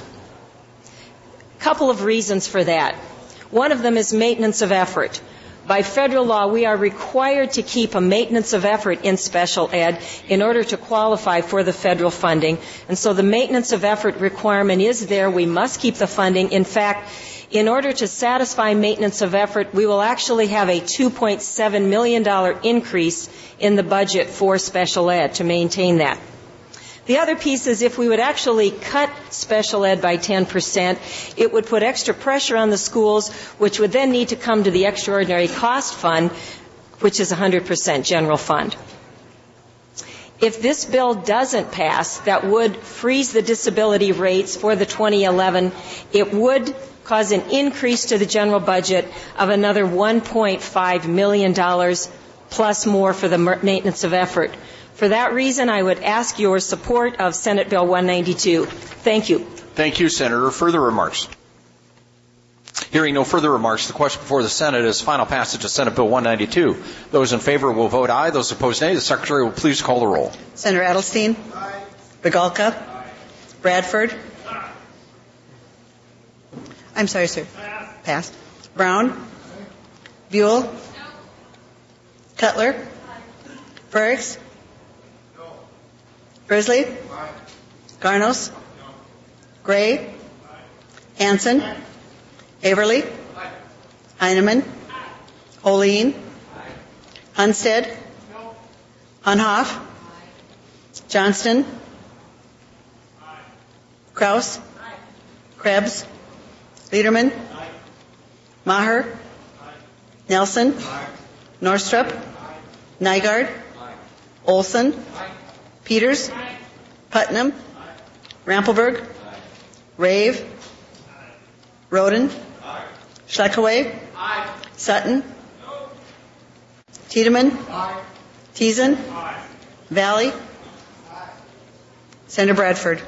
A couple of reasons for that. One of them is maintenance of effort. By federal law, we are required to keep a maintenance of effort in special ed in order to qualify for the federal funding. And so the maintenance of effort requirement is there. We must keep the funding. In fact, in order to satisfy maintenance of effort, we will actually have a $2.7 million increase in the budget for special ed to maintain that. The other piece is if we would actually cut special ed by 10%, it would put extra pressure on the schools, which would then need to come to the extraordinary cost fund, which is 100% general fund. If this bill doesn't pass, that would freeze the disability rates for the 2011. It would cause an increase to the general budget of another $1.5 million plus more for the maintenance of effort. For that reason, I would ask your support of Senate Bill 192. Thank you. Thank you, Senator. Further remarks? Hearing no further remarks, the question before the Senate is final passage of Senate Bill 192. Those in favor will vote aye. Those opposed, nay. The Secretary will please call the roll. Senator Adelstein. Aye. Begalka. Aye. Bradford. Aye. I'm sorry, sir. Passed. Brown. Aye. Buell. No. Cutler. Aye. Burks. Grizzly? Aye. Garnos? No. Gray? Aye. Hansen? Aye. Haverly? Aye. Heineman? Aye. Holeen? Aye. Hunstead? No. Hunhoff? Aye. Johnston? Aye. Kraus? Aye. Krebs? Liederman? Aye. Maher? Aye. Nelson? Aye. Northrup, Nygaard, Olson, Peters, Putnam, Rampelberg, Rave, Roden, Schleckaway, Sutton, Tiedemann, Thiessen, Valley, Senator Bradford.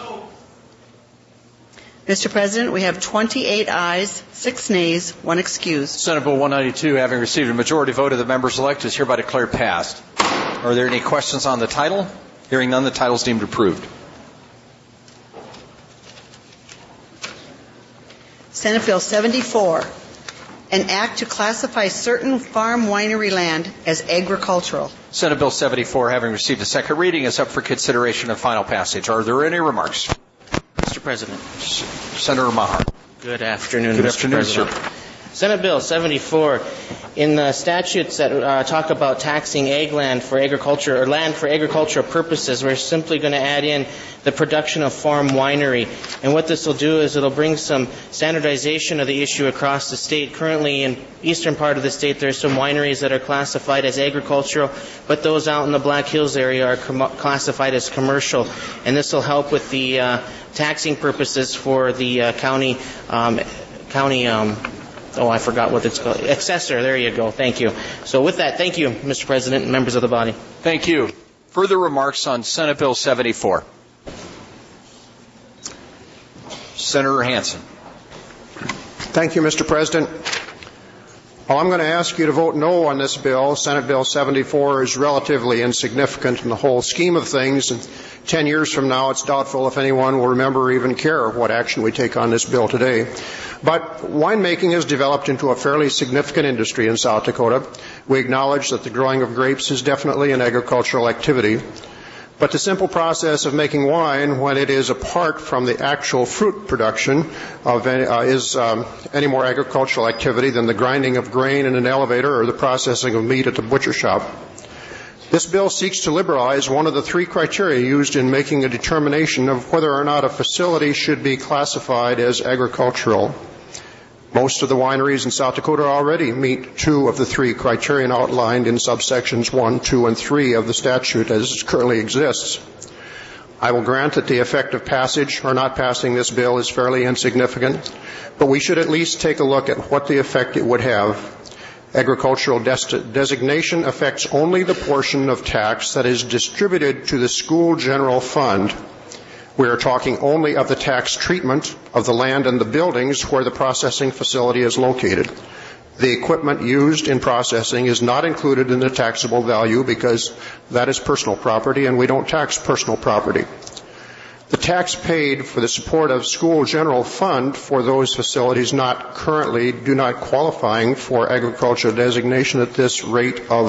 Mr. President, we have 28 ayes, 6 nays, 1 excused. Senate Bill 192, having received a majority vote of the members elect, is hereby declared passed. Are there any questions on the title? Hearing none, the title is deemed approved. Senate Bill 74, an act to classify certain farm winery land as agricultural. Senate Bill 74, having received a second reading, is up for consideration and final passage. Are there any remarks? Mr. President. Senator Maher. Good afternoon, Good Mr. afternoon, President. sir. Senate Bill 74, in the statutes that talk about taxing ag land for agriculture or land for agricultural purposes, we're simply going to add in the production of farm winery. And what this will do is it'll bring some standardization of the issue across the state. Currently, in eastern part of the state, there's some wineries that are classified as agricultural, but those out in the Black Hills area are classified as commercial. And this will help with the taxing purposes for the county, I forgot what it's called. Assessor, there you go. Thank you. So with that, thank you, Mr. President and members of the body. Thank you. Further remarks on Senate Bill 74? Senator Hansen. Thank you, Mr. President. Well, I'm going to ask you to vote no on this bill. Senate Bill 74 is relatively insignificant in the whole scheme of things. And 10 years from now, it's doubtful if anyone will remember or even care what action we take on this bill today. But winemaking has developed into a fairly significant industry in South Dakota. We acknowledge that the growing of grapes is definitely an agricultural activity. But the simple process of making wine, when it is apart from the actual fruit production, is any more agricultural activity than the grinding of grain in an elevator or the processing of meat at the butcher shop. This bill seeks to liberalize one of the 3 criteria used in making a determination of whether or not a facility should be classified as agricultural. Most of the wineries in South Dakota already meet 2 of the 3 criterion outlined in subsections 1, 2, and 3 of the statute as it currently exists. I will grant that the effect of passage or not passing this bill is fairly insignificant, but we should at least take a look at what the effect it would have. Agricultural designation affects only the portion of tax that is distributed to the school general fund. We are talking only of the tax treatment of the land and the buildings where the processing facility is located. The equipment used in processing is not included in the taxable value because that is personal property and we don't tax personal property. The tax paid for the support of school general fund for those facilities do not qualifying for agricultural designation at this rate of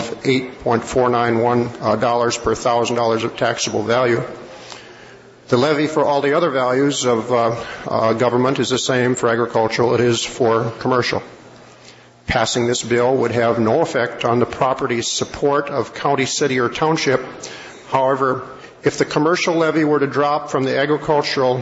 $8.491 per $1,000 of taxable value. The levy for all the other values of government is the same for agricultural it is for commercial. Passing this bill would have no effect on the property's support of county, city, or township. However, if the commercial levy were to drop to the agricultural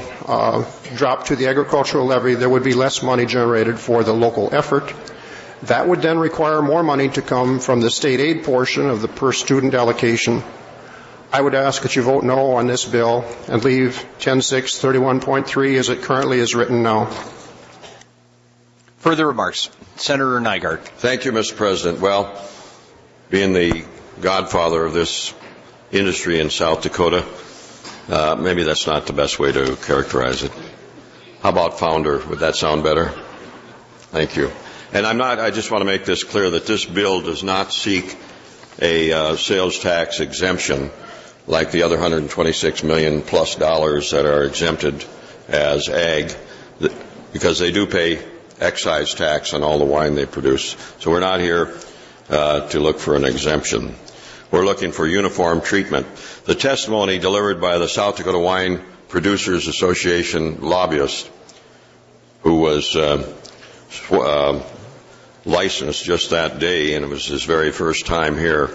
levy, there would be less money generated for the local effort. That would then require more money to come from the state aid portion of the per student allocation. I would ask that you vote no on this bill and leave 10.6.31.3 as it currently is written now. Further remarks. Senator Nygaard. Thank you, Mr. President. Well, being the godfather of this industry in South Dakota, maybe that's not the best way to characterize it. How about founder? Would that sound better? Thank you. And I just want to make this clear that this bill does not seek a sales tax exemption like the other $126 million plus that are exempted as ag, because they do pay excise tax on all the wine they produce. So we're not here to look for an exemption. We're looking for uniform treatment. The testimony delivered by the South Dakota Wine Producers Association lobbyist, who was licensed just that day, and it was his very first time here,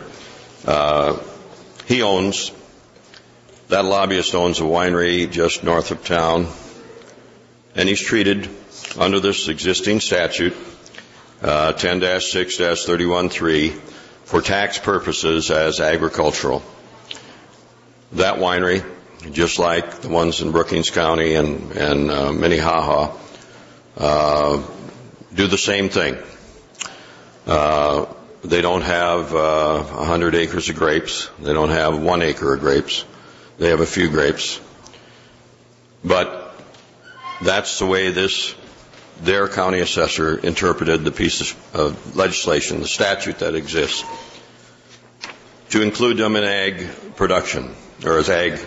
that lobbyist owns a winery just north of town, and he's treated under this existing statute 10-6-31-3 for tax purposes as agricultural. That winery, just like the ones in Brookings County and Minnehaha, do the same thing. They don't have 100 acres of grapes. They don't have 1 acre of grapes. They have a few grapes. But that's the way their county assessor interpreted the piece of legislation, the statute that exists, to include them in ag production, or as ag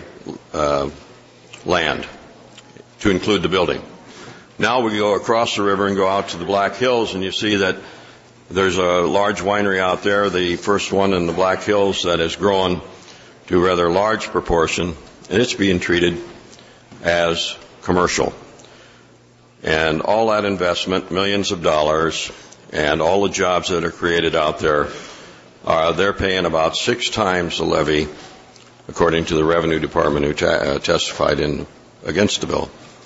land, to include the building. Now we go across the river and go out to the Black Hills, and you see that there's a large winery out there, the first one in the Black Hills, that has grown to a rather large proportion, and it's being treated as commercial. And all that investment, millions of dollars, and all the jobs that are created out there, they're paying about 6 times the levy, according to the Revenue Department who testified against the bill.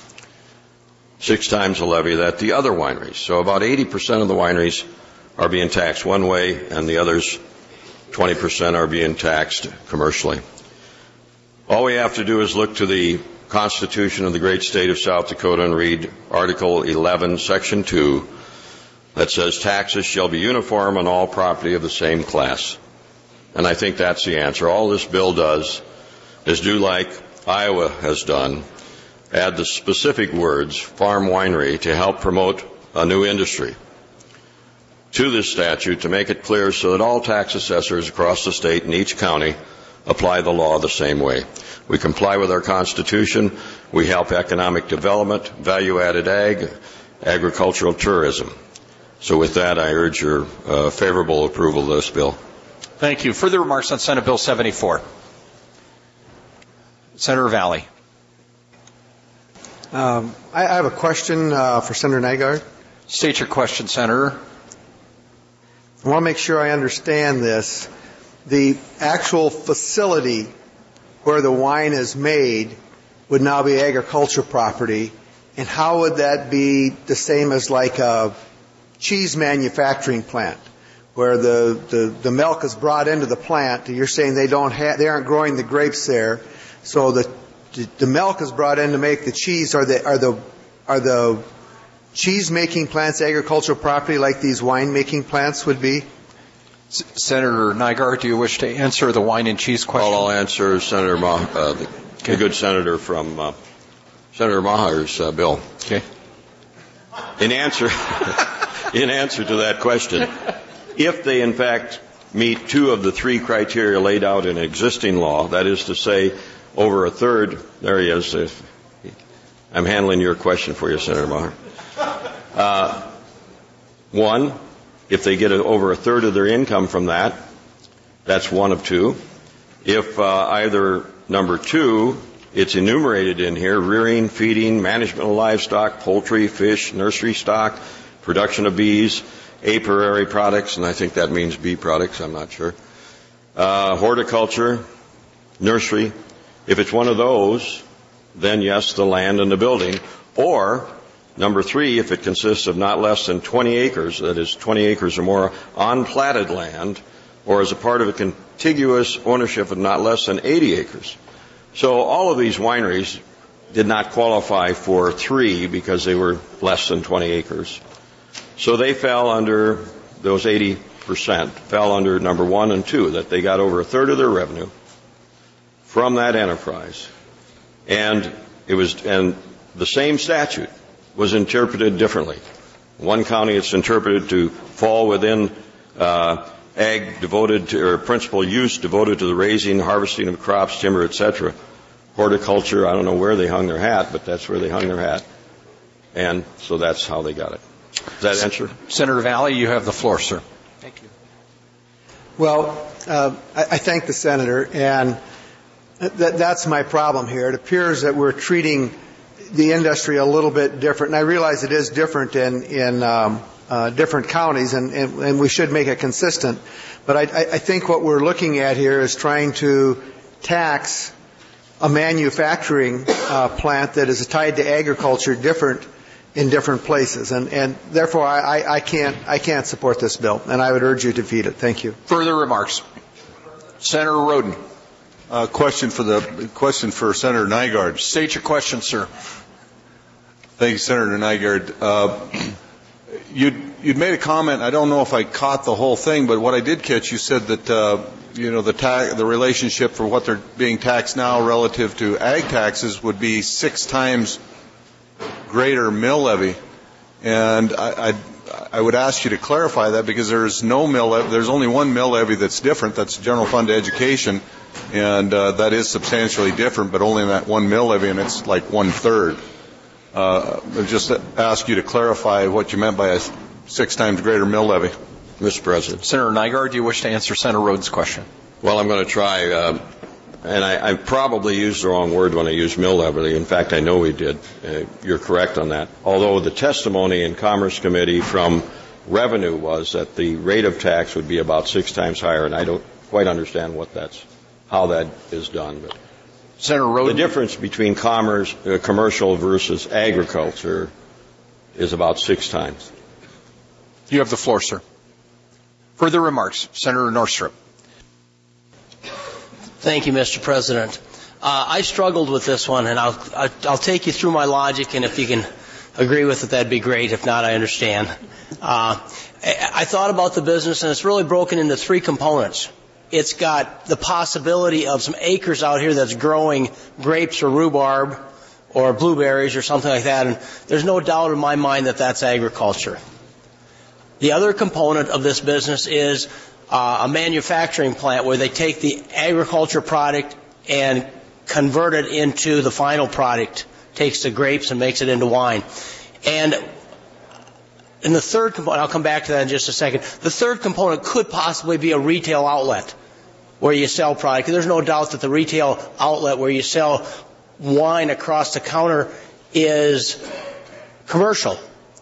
6 times the levy that the other wineries. So about 80% of the wineries are being taxed one way, and the others, 20%, are being taxed commercially. All we have to do is look to the Constitution of the great state of South Dakota and read Article 11, Section 2, that says taxes shall be uniform on all property of the same class. And I think that's the answer. All this bill does is do like Iowa has done, add the specific words, farm winery, to help promote a new industry to this statute, to make it clear so that all tax assessors across the state and each county apply the law the same way. We comply with our Constitution. We help economic development, value-added ag, agricultural tourism. So with that, I urge your favorable approval of this bill. Thank you. Further remarks on Senate Bill 74? Senator Valley. I have a question for Senator Nygaard. State your question, Senator. I want to make sure I understand this. The actual facility where the wine is made would now be agriculture property, and how would that be the same as like a cheese manufacturing plant, where the milk is brought into the plant? You're saying they aren't growing the grapes there, so the milk is brought in to make the cheese. Are the cheese making plants agricultural property like these wine making plants would be? Senator Nygaard, do you wish to answer the wine and cheese question? I'll answer Senator the good senator from Senator Maher's bill. Okay. In answer to that question, if they in fact meet 2 of the 3 criteria laid out in existing law, that is to say, over a third, there he is. I'm handling your question for you, Senator Maher. 1, if they get over a third of their income from that, that's 1 of 2. If either number 2, it's enumerated in here: rearing, feeding, management of livestock, poultry, fish, nursery stock, production of bees, apiary products, and I think that means bee products, I'm not sure, horticulture, nursery. If it's one of those, then yes, the land and the building. Or number 3, if it consists of not less than 20 acres, that is 20 acres or more, on platted land, or as a part of a contiguous ownership of not less than 80 acres. So all of these wineries did not qualify for 3 because they were less than 20 acres. So they fell under, those 80% fell under number 1 and 2, that they got over a third of their revenue from that enterprise. And the same statute was interpreted differently. One county, it's interpreted to fall within ag devoted to, or principal use devoted to the raising, harvesting of crops, timber, etc. Horticulture, I don't know where they hung their hat, but that's where they hung their hat. And so that's how they got it. Does that answer? Senator Valley, you have the floor, sir. Thank you. Well, I thank the senator, and that's my problem here. It appears that we're treating the industry a little bit different, and I realize it is different in different counties, and we should make it consistent. But I think what we're looking at here is trying to tax a manufacturing plant that is tied to agriculture different in different places. And therefore, I can't support this bill, and I would urge you to defeat it. Thank you. Further remarks? Senator Roden. Question for Senator Nygaard. State your question, sir. Thank you, Senator Nygaard. You'd made a comment. I don't know if I caught the whole thing, but what I did catch, you said that the relationship for what they're being taxed now relative to ag taxes would be 6 times greater mill levy. And I would ask you to clarify that, because there's no mill levy. There's only one mill levy that's different. That's general fund education, and that is substantially different, but only in that one mill levy, and it's like 1/3. I'll just ask you to clarify what you meant by a 6 times greater mill levy. Mr. President. Senator Nygaard, do you wish to answer Senator Roden's question? Well, I'm going to try, and I probably used the wrong word when I used mill levy. In fact, I know we did. You're correct on that. Although the testimony in Commerce Committee from Revenue was that the rate of tax would be about 6 times higher, and I don't quite understand how that is done. But Senator Roden, the difference between commercial versus agriculture is about 6 times. You have the floor, sir. Further remarks? Senator Northrup. Thank you, Mr. President. I struggled with this one, and I'll take you through my logic, and if you can agree with it, that'd be great. If not, I understand. I thought about the business, and it's really broken into 3 components. It's got the possibility of some acres out here that's growing grapes or rhubarb or blueberries or something like that, and there's no doubt in my mind that that's agriculture. The other component of this business is a manufacturing plant where they take the agriculture product and convert it into the final product, takes the grapes and makes it into wine. And in the third component, I'll come back to that in just a second, the third component could possibly be a retail outlet where you sell product. There's no doubt that the retail outlet where you sell wine across the counter is commercial.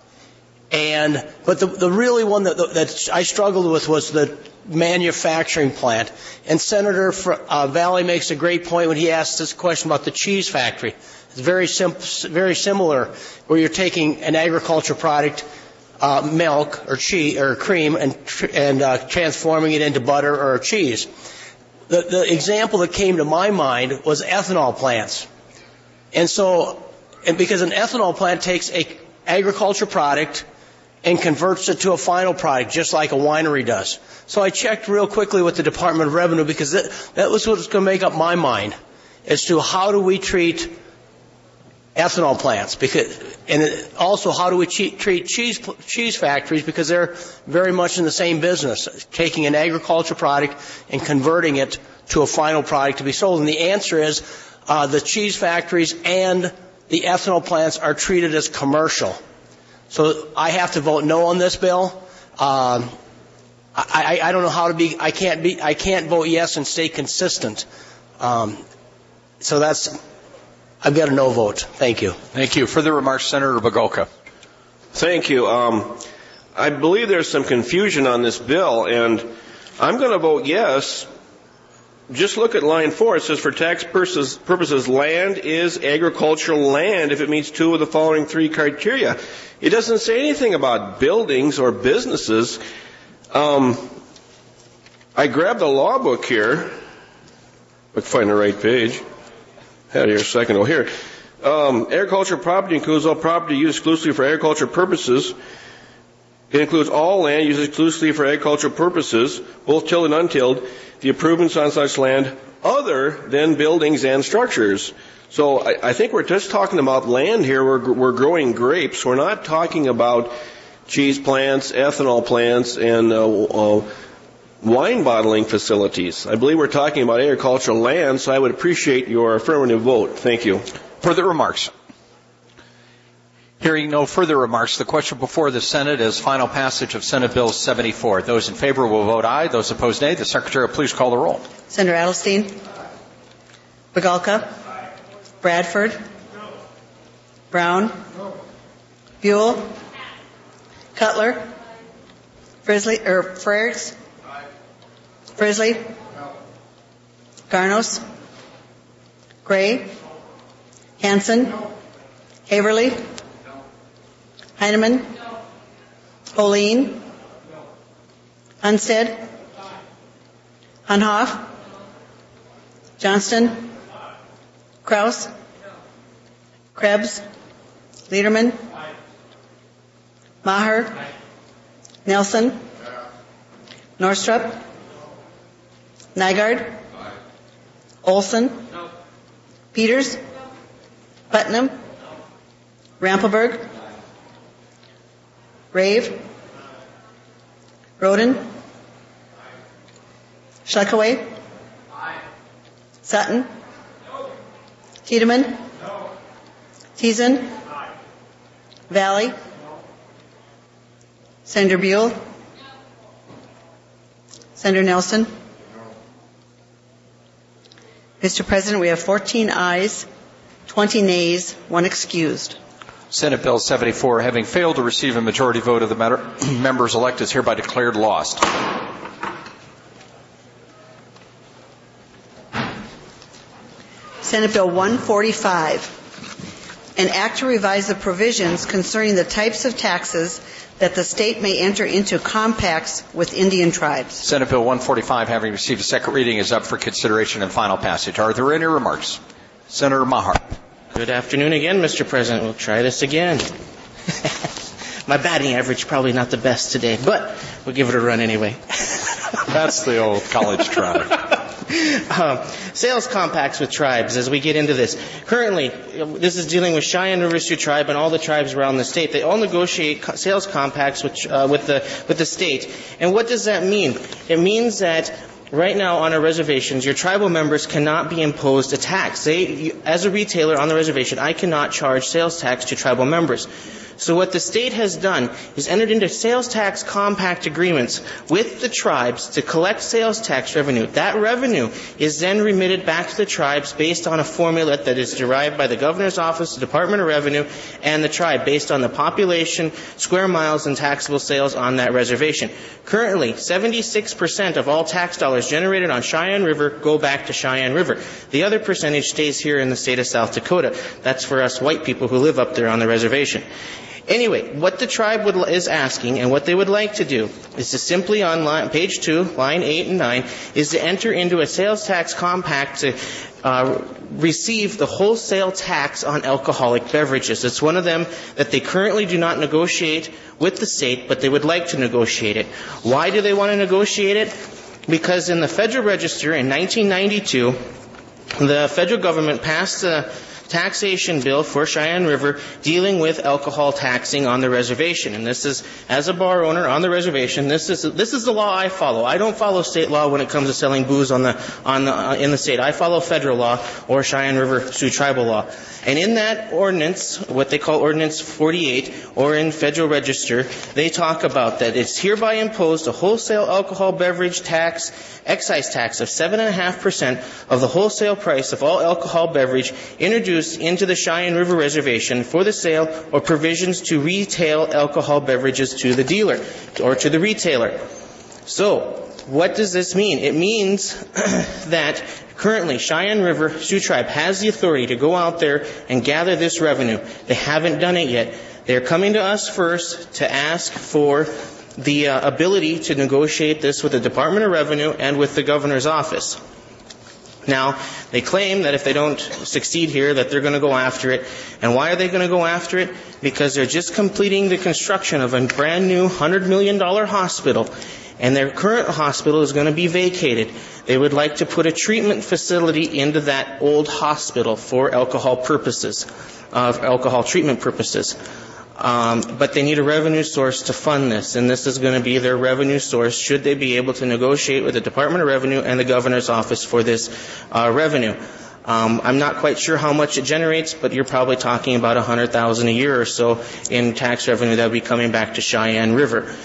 But the really one that I struggled with was the manufacturing plant. And Senator Valley makes a great point when he asks this question about the cheese factory. It's very similar, where you're taking an agriculture product, milk or cheese or cream, and transforming it into butter or cheese. The example that came to my mind was ethanol plants. And because an ethanol plant takes an agriculture product and converts it to a final product, just like a winery does. So I checked real quickly with the Department of Revenue, because that was what was going to make up my mind as to how do we treat ethanol plants, and also how do we treat cheese factories, because they're very much in the same business, taking an agriculture product and converting it to a final product to be sold. And the answer is the cheese factories and the ethanol plants are treated as commercial. So I have to vote no on this bill. I don't know how to be. I can't vote yes and stay consistent. So I've got a no vote. Thank you. Thank you. Further remarks, Senator Bogolka. Thank you. I believe there's some confusion on this bill, and I'm going to vote yes. Just look at line 4. It says, for tax purposes, land is agricultural land if it meets 2 of the following 3 criteria. It doesn't say anything about buildings or businesses. I grabbed the law book here. I can find the right page. Had it here a second. Oh, here. Agricultural property includes all property used exclusively for agricultural purposes. It includes all land used exclusively for agricultural purposes, both tilled and untilled, the improvements on such land other than buildings and structures. So I think we're just talking about land here. We're growing grapes. We're not talking about cheese plants, ethanol plants, and wine bottling facilities. I believe we're talking about agricultural land, so I would appreciate your affirmative vote. Thank you. Further remarks? Hearing no further remarks, the question before the Senate is final passage of Senate Bill 74. Those in favor will vote aye. Those opposed, nay. The Secretary will please call the roll. Senator Edelstein? Bogolka? Bradford? Brown? Buell? Cutler? Frerichs? Frisley? Garnos? Gray? Hansen? Haverly? Heineman? Oline? Hunstead? Hunhoff? Johnston? Kraus? Krebs? Lederman? Maher? Nelson? Norstrup? Nygaard? Olson? Peters? Putnam? Rampelberg? Rave? Roden? Schleckaway? Sutton? Tiedemann? Thiessen? Valley? Senator Buell? Senator Nelson? Mr. President, we have 14 ayes, 20 nays, 1 excused. Senate Bill 74, having failed to receive a majority vote of the members elected, is hereby declared lost. Senate Bill 145, an act to revise the provisions concerning the types of taxes that the state may enter into compacts with Indian tribes. Senate Bill 145, having received a second reading, is up for consideration and final passage. Are there any remarks? Senator Maher. Good afternoon again, Mr. President. We'll try this again. My batting average probably not the best today, but we'll give it a run anyway. That's the old college try. Sales compacts with tribes as we get into this. Currently, this is dealing with Cheyenne River Sioux Tribe and all the tribes around the state. They all negotiate sales compacts with the state. And what does that mean? It means that right now on our reservations, your tribal members cannot be imposed a tax. As a retailer on the reservation, I cannot charge sales tax to tribal members. So what the state has done is entered into sales tax compact agreements with the tribes to collect sales tax revenue. That revenue is then remitted back to the tribes based on a formula that is derived by the Governor's Office, the Department of Revenue, and the tribe based on the population, square miles, and taxable sales on that reservation. Currently, 76% of all tax dollars generated on Cheyenne River go back to Cheyenne River. The other percentage stays here in the state of South Dakota. That's for us white people who live up there on the reservation. Anyway, what the tribe is asking and what they would like to do is to simply on page 2, line 8 and 9, is to enter into a sales tax compact to receive the wholesale tax on alcoholic beverages. It's one of them that they currently do not negotiate with the state, but they would like to negotiate it. Why do they want to negotiate it? Because in the Federal Register in 1992, the federal government passed a taxation bill for Cheyenne River dealing with alcohol taxing on the reservation. And this is, as a bar owner on the reservation, this is the law I follow. I don't follow state law when it comes to selling booze in the state. I follow federal law or Cheyenne River Sioux tribal law. And in that ordinance, what they call Ordinance 48, or in Federal Register, they talk about that it's hereby imposed a wholesale alcohol beverage tax, excise tax of 7.5% of the wholesale price of all alcohol beverage introduced into the Cheyenne River Reservation for the sale or provisions to retail alcohol beverages to the dealer or to the retailer. So, what does this mean? It means that currently Cheyenne River Sioux Tribe has the authority to go out there and gather this revenue. They haven't done it yet. They're coming to us first to ask for the ability to negotiate this with the Department of Revenue and with the Governor's Office. Now, they claim that if they don't succeed here, that they're going to go after it. And why are they going to go after it? Because they're just completing the construction of a brand new $100 million hospital. And their current hospital is going to be vacated. They would like to put a treatment facility into that old hospital for alcohol purposes, alcohol treatment purposes. But they need a revenue source to fund this, and this is going to be their revenue source should they be able to negotiate with the Department of Revenue and the Governor's Office for this revenue. I'm not quite sure how much it generates, but you're probably talking about $100,000 a year or so in tax revenue that will be coming back to Cheyenne River.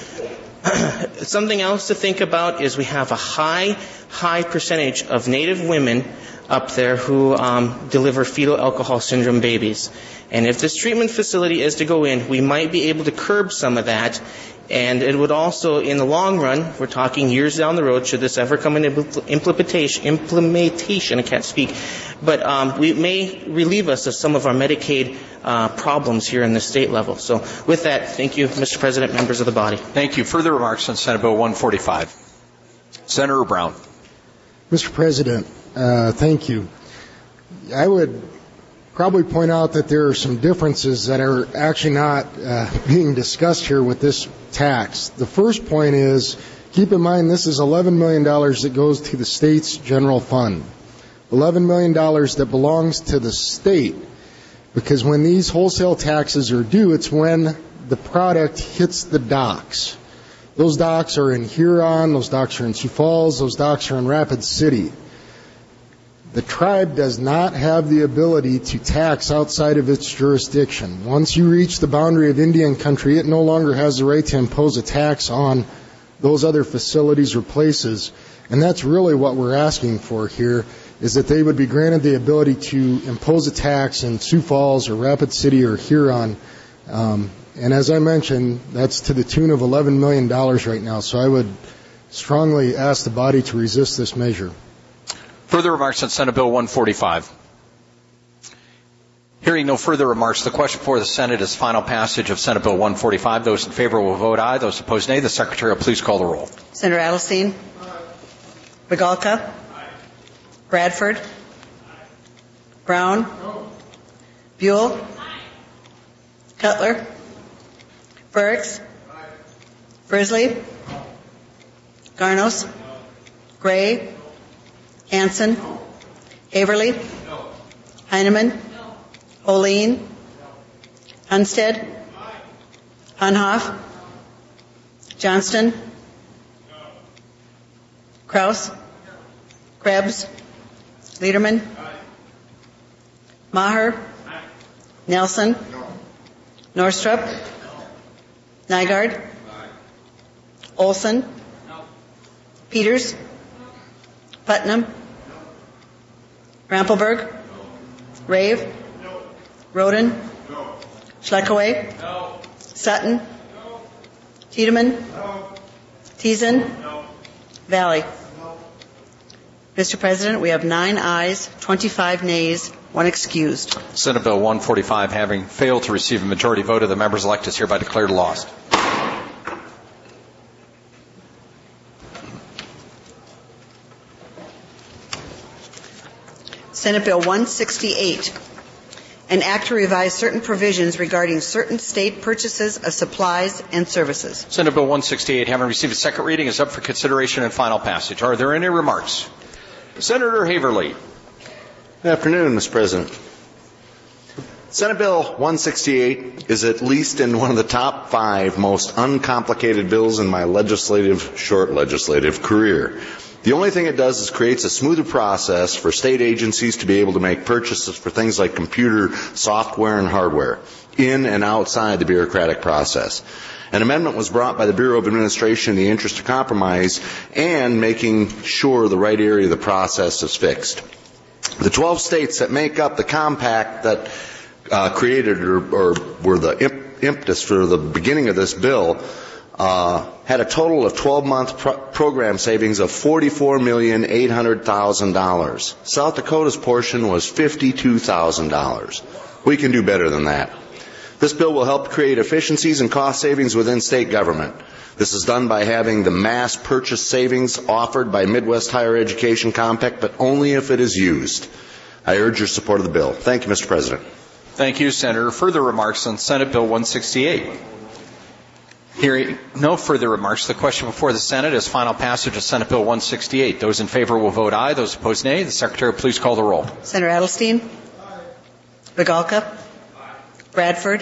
Something else to think about is we have a high percentage of Native women up there who deliver fetal alcohol syndrome babies. And if this treatment facility is to go in, we might be able to curb some of that. And it would also, in the long run, we're talking years down the road, should this ever come into implementation, I can't speak, but we may relieve us of some of our Medicaid problems here in the state level. So with that, thank you, Mr. President, members of the body. Thank you. Further remarks on Senate Bill 145. Senator Brown. Mr. President, thank you. I would probably point out that there are some differences that are actually not being discussed here with this tax. The first point is, keep in mind this is $11 million that goes to the state's general fund. $11 million that belongs to the state, because when these wholesale taxes are due, it's when the product hits the docks. Those docks are in Huron, those docks are in Sioux Falls, those docks are in Rapid City. The tribe does not have the ability to tax outside of its jurisdiction. Once you reach the boundary of Indian country, it no longer has the right to impose a tax on those other facilities or places. And that's really what we're asking for here, is that they would be granted the ability to impose a tax in Sioux Falls or Rapid City or Huron. And as I mentioned, that's to the tune of $11 million right now. So I would strongly ask the body to resist this measure. Further remarks on Senate Bill 145. Hearing no further remarks, the question before the Senate is final passage of Senate Bill 145. Those in favor will vote aye. Those opposed, nay. The Secretary will please call the roll. Senator Adelstein. Begalka. Bradford. Brown. Buell. Cutler. Burks. Frisley. Garnos. Gray. Hanson. Haverly. Heineman. Oline. Hunstead. Hunhoff. Johnston. Kraus. Krebs. Lederman. Maher. Nelson. Norstrup. Nygaard. Olson. Peters. Putnam. Rampelberg. Rave. Roden. Schleckaway. Sutton. Tiedemann. Teason. Valley. Mr. President, we have 9 ayes, 25 nays, 1 excused. Senate Bill 145, having failed to receive a majority vote of the members elected, is hereby declared lost. Senate Bill 168, an act to revise certain provisions regarding certain state purchases of supplies and services. Senate Bill 168, having received a second reading, is up for consideration and final passage. Are there any remarks? Senator Haverly. Good afternoon, Mr. President. Senate Bill 168 is at least in one of the top 5 most uncomplicated bills in my short legislative career. The only thing it does is creates a smoother process for state agencies to be able to make purchases for things like computer software and hardware in and outside the bureaucratic process. An amendment was brought by the Bureau of Administration in the interest of compromise and making sure the right area of the process is fixed. The 12 states that make up the compact that created or were the impetus for the beginning of this bill had a total of 12-month program savings of $44,800,000. South Dakota's portion was $52,000. We can do better than that. This bill will help create efficiencies and cost savings within state government. This is done by having the mass purchase savings offered by Midwest Higher Education Compact, but only if it is used. I urge your support of the bill. Thank you, Mr. President. Thank you, Senator. Further remarks on Senate Bill 168. Hearing no further remarks, the question before the Senate is final passage of Senate Bill 168. Those in favor will vote aye. Those opposed, nay. The Secretary will please call the roll. Senator Adelstein. Begalka. Bradford.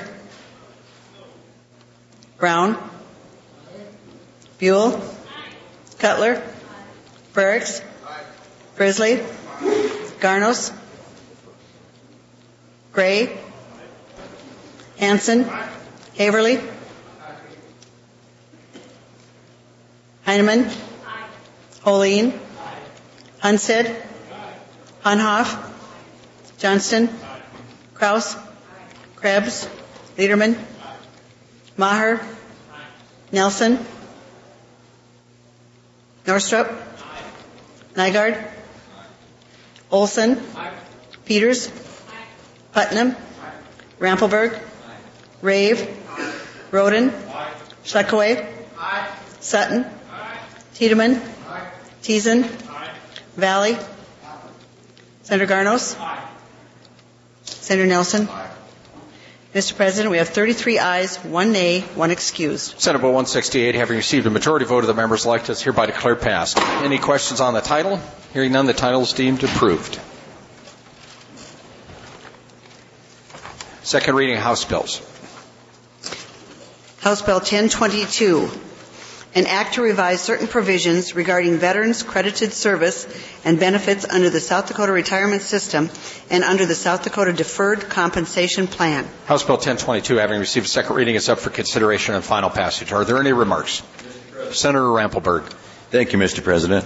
Brown. Buell. Cutler. Burks. Frisley. Garnos. Gray. Hanson. Haverly. Heineman. Oline. Hunstead. Hunhoff, Johnston, Kraus, Krebs, Lederman, Maher, Nelson, Norstrup, Nygaard, Olson, Peters, Putnam, Rampelberg, Rave, Roden, Schleckaway, Sutton, Tiedemann, Teason, Valley, Senator Garnos, Senator Nelson. Mr. President, we have 33 ayes, 1 nay, 1 excused. Senate Bill 168, having received a majority vote of the members elected, is hereby declared passed. Any questions on the title? Hearing none, the title is deemed approved. Second reading, House bills. House Bill 1022, an act to revise certain provisions regarding veterans' credited service and benefits under the South Dakota Retirement System and under the South Dakota Deferred Compensation Plan. House Bill 1022, having received a second reading, is up for consideration and final passage. Are there any remarks? Senator Rampelberg. Thank you, Mr. President.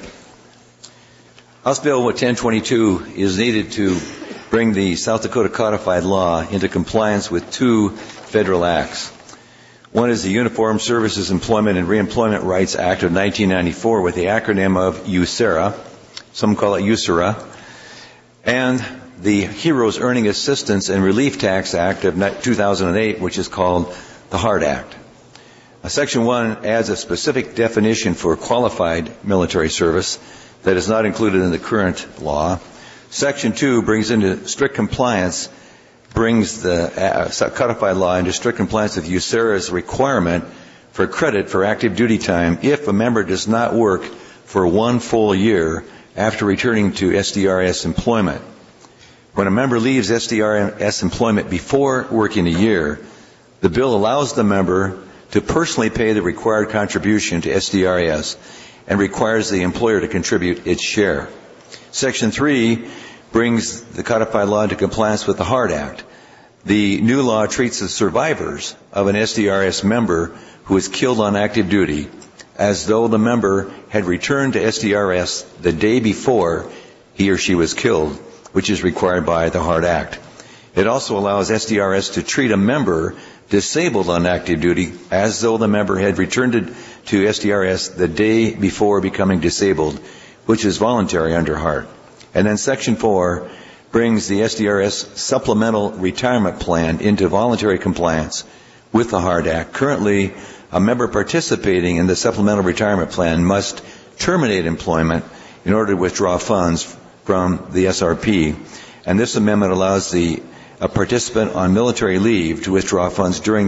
House Bill 1022 is needed to bring the South Dakota Codified Law into compliance with two federal acts. One is the Uniform Services Employment and Reemployment Rights Act of 1994 with the acronym of USERRA, some call it USERRA, and the Heroes Earning Assistance and Relief Tax Act of 2008, which is called the HART Act. Section 1 adds a specific definition for qualified military service that is not included in the current law. Section 2 brings into strict compliance brings the codified law into strict compliance with USERRA's requirement for credit for active duty time if a member does not work for 1 full year after returning to SDRS employment. When a member leaves SDRS employment before working a year, the bill allows the member to personally pay the required contribution to SDRS and requires the employer to contribute its share. Section 3 brings the codified law into compliance with the HART Act. The new law treats the survivors of an SDRS member who is killed on active duty as though the member had returned to SDRS the day before he or she was killed, which is required by the HART Act. It also allows SDRS to treat a member disabled on active duty as though the member had returned to SDRS the day before becoming disabled, which is voluntary under HART. And then Section 4 brings the SDRS Supplemental Retirement Plan into voluntary compliance with the HART Act. Currently, a member participating in the Supplemental Retirement Plan must terminate employment in order to withdraw funds from the SRP. And this amendment allows a participant on military leave to withdraw funds during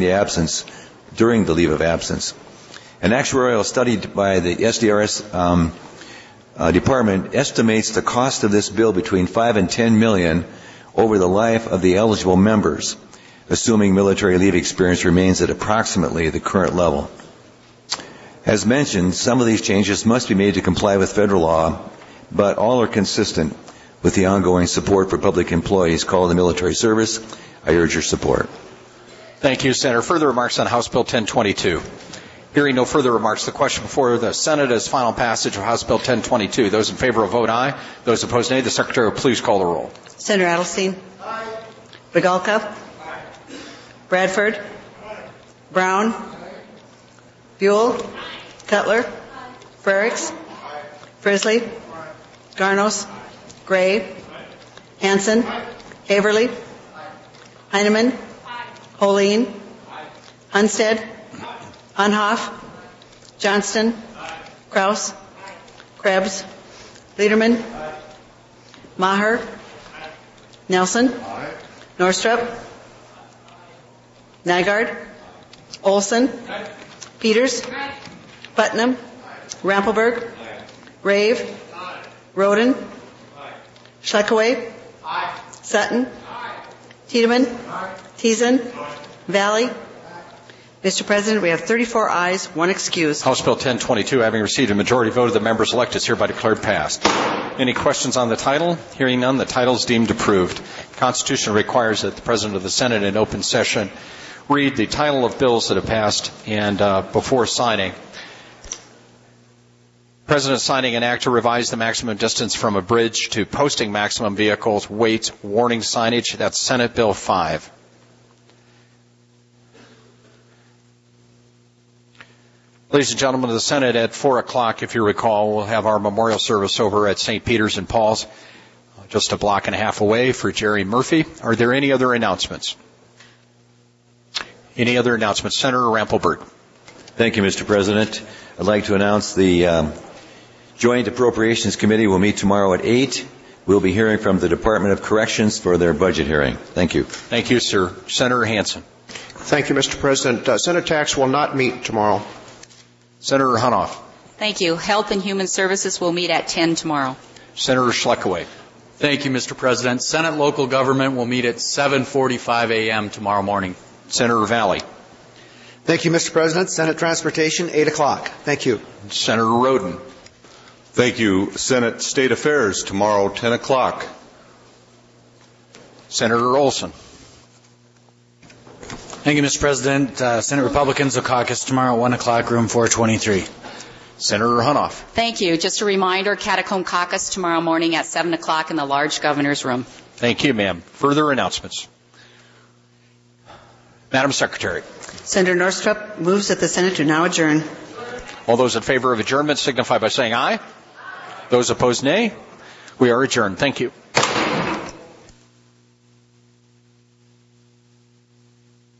the leave of absence. An actuarial study by the SDRS Department estimates the cost of this bill between $5 and $10 million over the life of the eligible members, assuming military leave experience remains at approximately the current level. As mentioned, some of these changes must be made to comply with federal law, but all are consistent with the ongoing support for public employees called the military service. I urge your support. Thank you, Senator. Further remarks on House Bill 1022? Hearing no further remarks, the question before the Senate is final passage of House Bill 1022. Those in favor will vote aye. Those opposed, nay. The Secretary will please call the roll. Senator Adelstein. Aye. Begalka. Aye. Bradford. Aye. Brown. Buell. Aye. Cutler. Aye. Frerichs. Aye. Frisley. Aye. Garnos. Gray. Aye. Hansen. Aye. Haverly. Aye. Heineman. Aye. Holeen. Aye. Hunstead. Hunhoff, Johnston, Kraus, Krebs, Lederman, Maher, Nelson, Norstrup, Nygaard, Olson, Peters, Putnam, Rampelberg, Rave, Roden, Schleckaway, Sutton, Tiedemann, Teason, Valley. Mr. President, we have 34 ayes, 1 excused. House Bill 1022, having received a majority vote of the members elected, is hereby declared passed. Any questions on the title? Hearing none, the title is deemed approved. The Constitution requires that the President of the Senate in open session read the title of bills that have passed and before signing. President signing an act to revise the maximum distance from a bridge to posting maximum vehicles weight warning signage. That's Senate Bill 5. Ladies and gentlemen of the Senate, at 4 o'clock, if you recall, we'll have our memorial service over at St. Peter's and Paul's, just a block and a half away, for Jerry Murphy. Are there any other announcements? Any other announcements? Senator Rampelberg. Thank you, Mr. President. I'd like to announce the Joint Appropriations Committee will meet tomorrow at 8. We'll be hearing from the Department of Corrections for their budget hearing. Thank you. Thank you, sir. Senator Hansen. Thank you, Mr. President. Senate Tax will not meet tomorrow. Senator Hunoff. Thank you. Health and Human Services will meet at 10 tomorrow. Senator Schleckaway. Thank you, Mr. President. Senate Local Government will meet at 7:45 a.m. tomorrow morning. Senator Valley. Thank you, Mr. President. Senate Transportation, 8 o'clock. Thank you. Senator Roden. Thank you. Senate State Affairs tomorrow, 10 o'clock. Senator Olson. Thank you, Mr. President. Senate Republicans will caucus tomorrow at 1 o'clock, room 423. Senator Hunoff. Thank you. Just a reminder, Catacomb Caucus tomorrow morning at 7 o'clock in the large governor's room. Thank you, ma'am. Further announcements? Madam Secretary. Senator Northrup moves that the Senate do now adjourn. All those in favor of adjournment signify by saying aye. Those opposed, nay. We are adjourned. Thank you.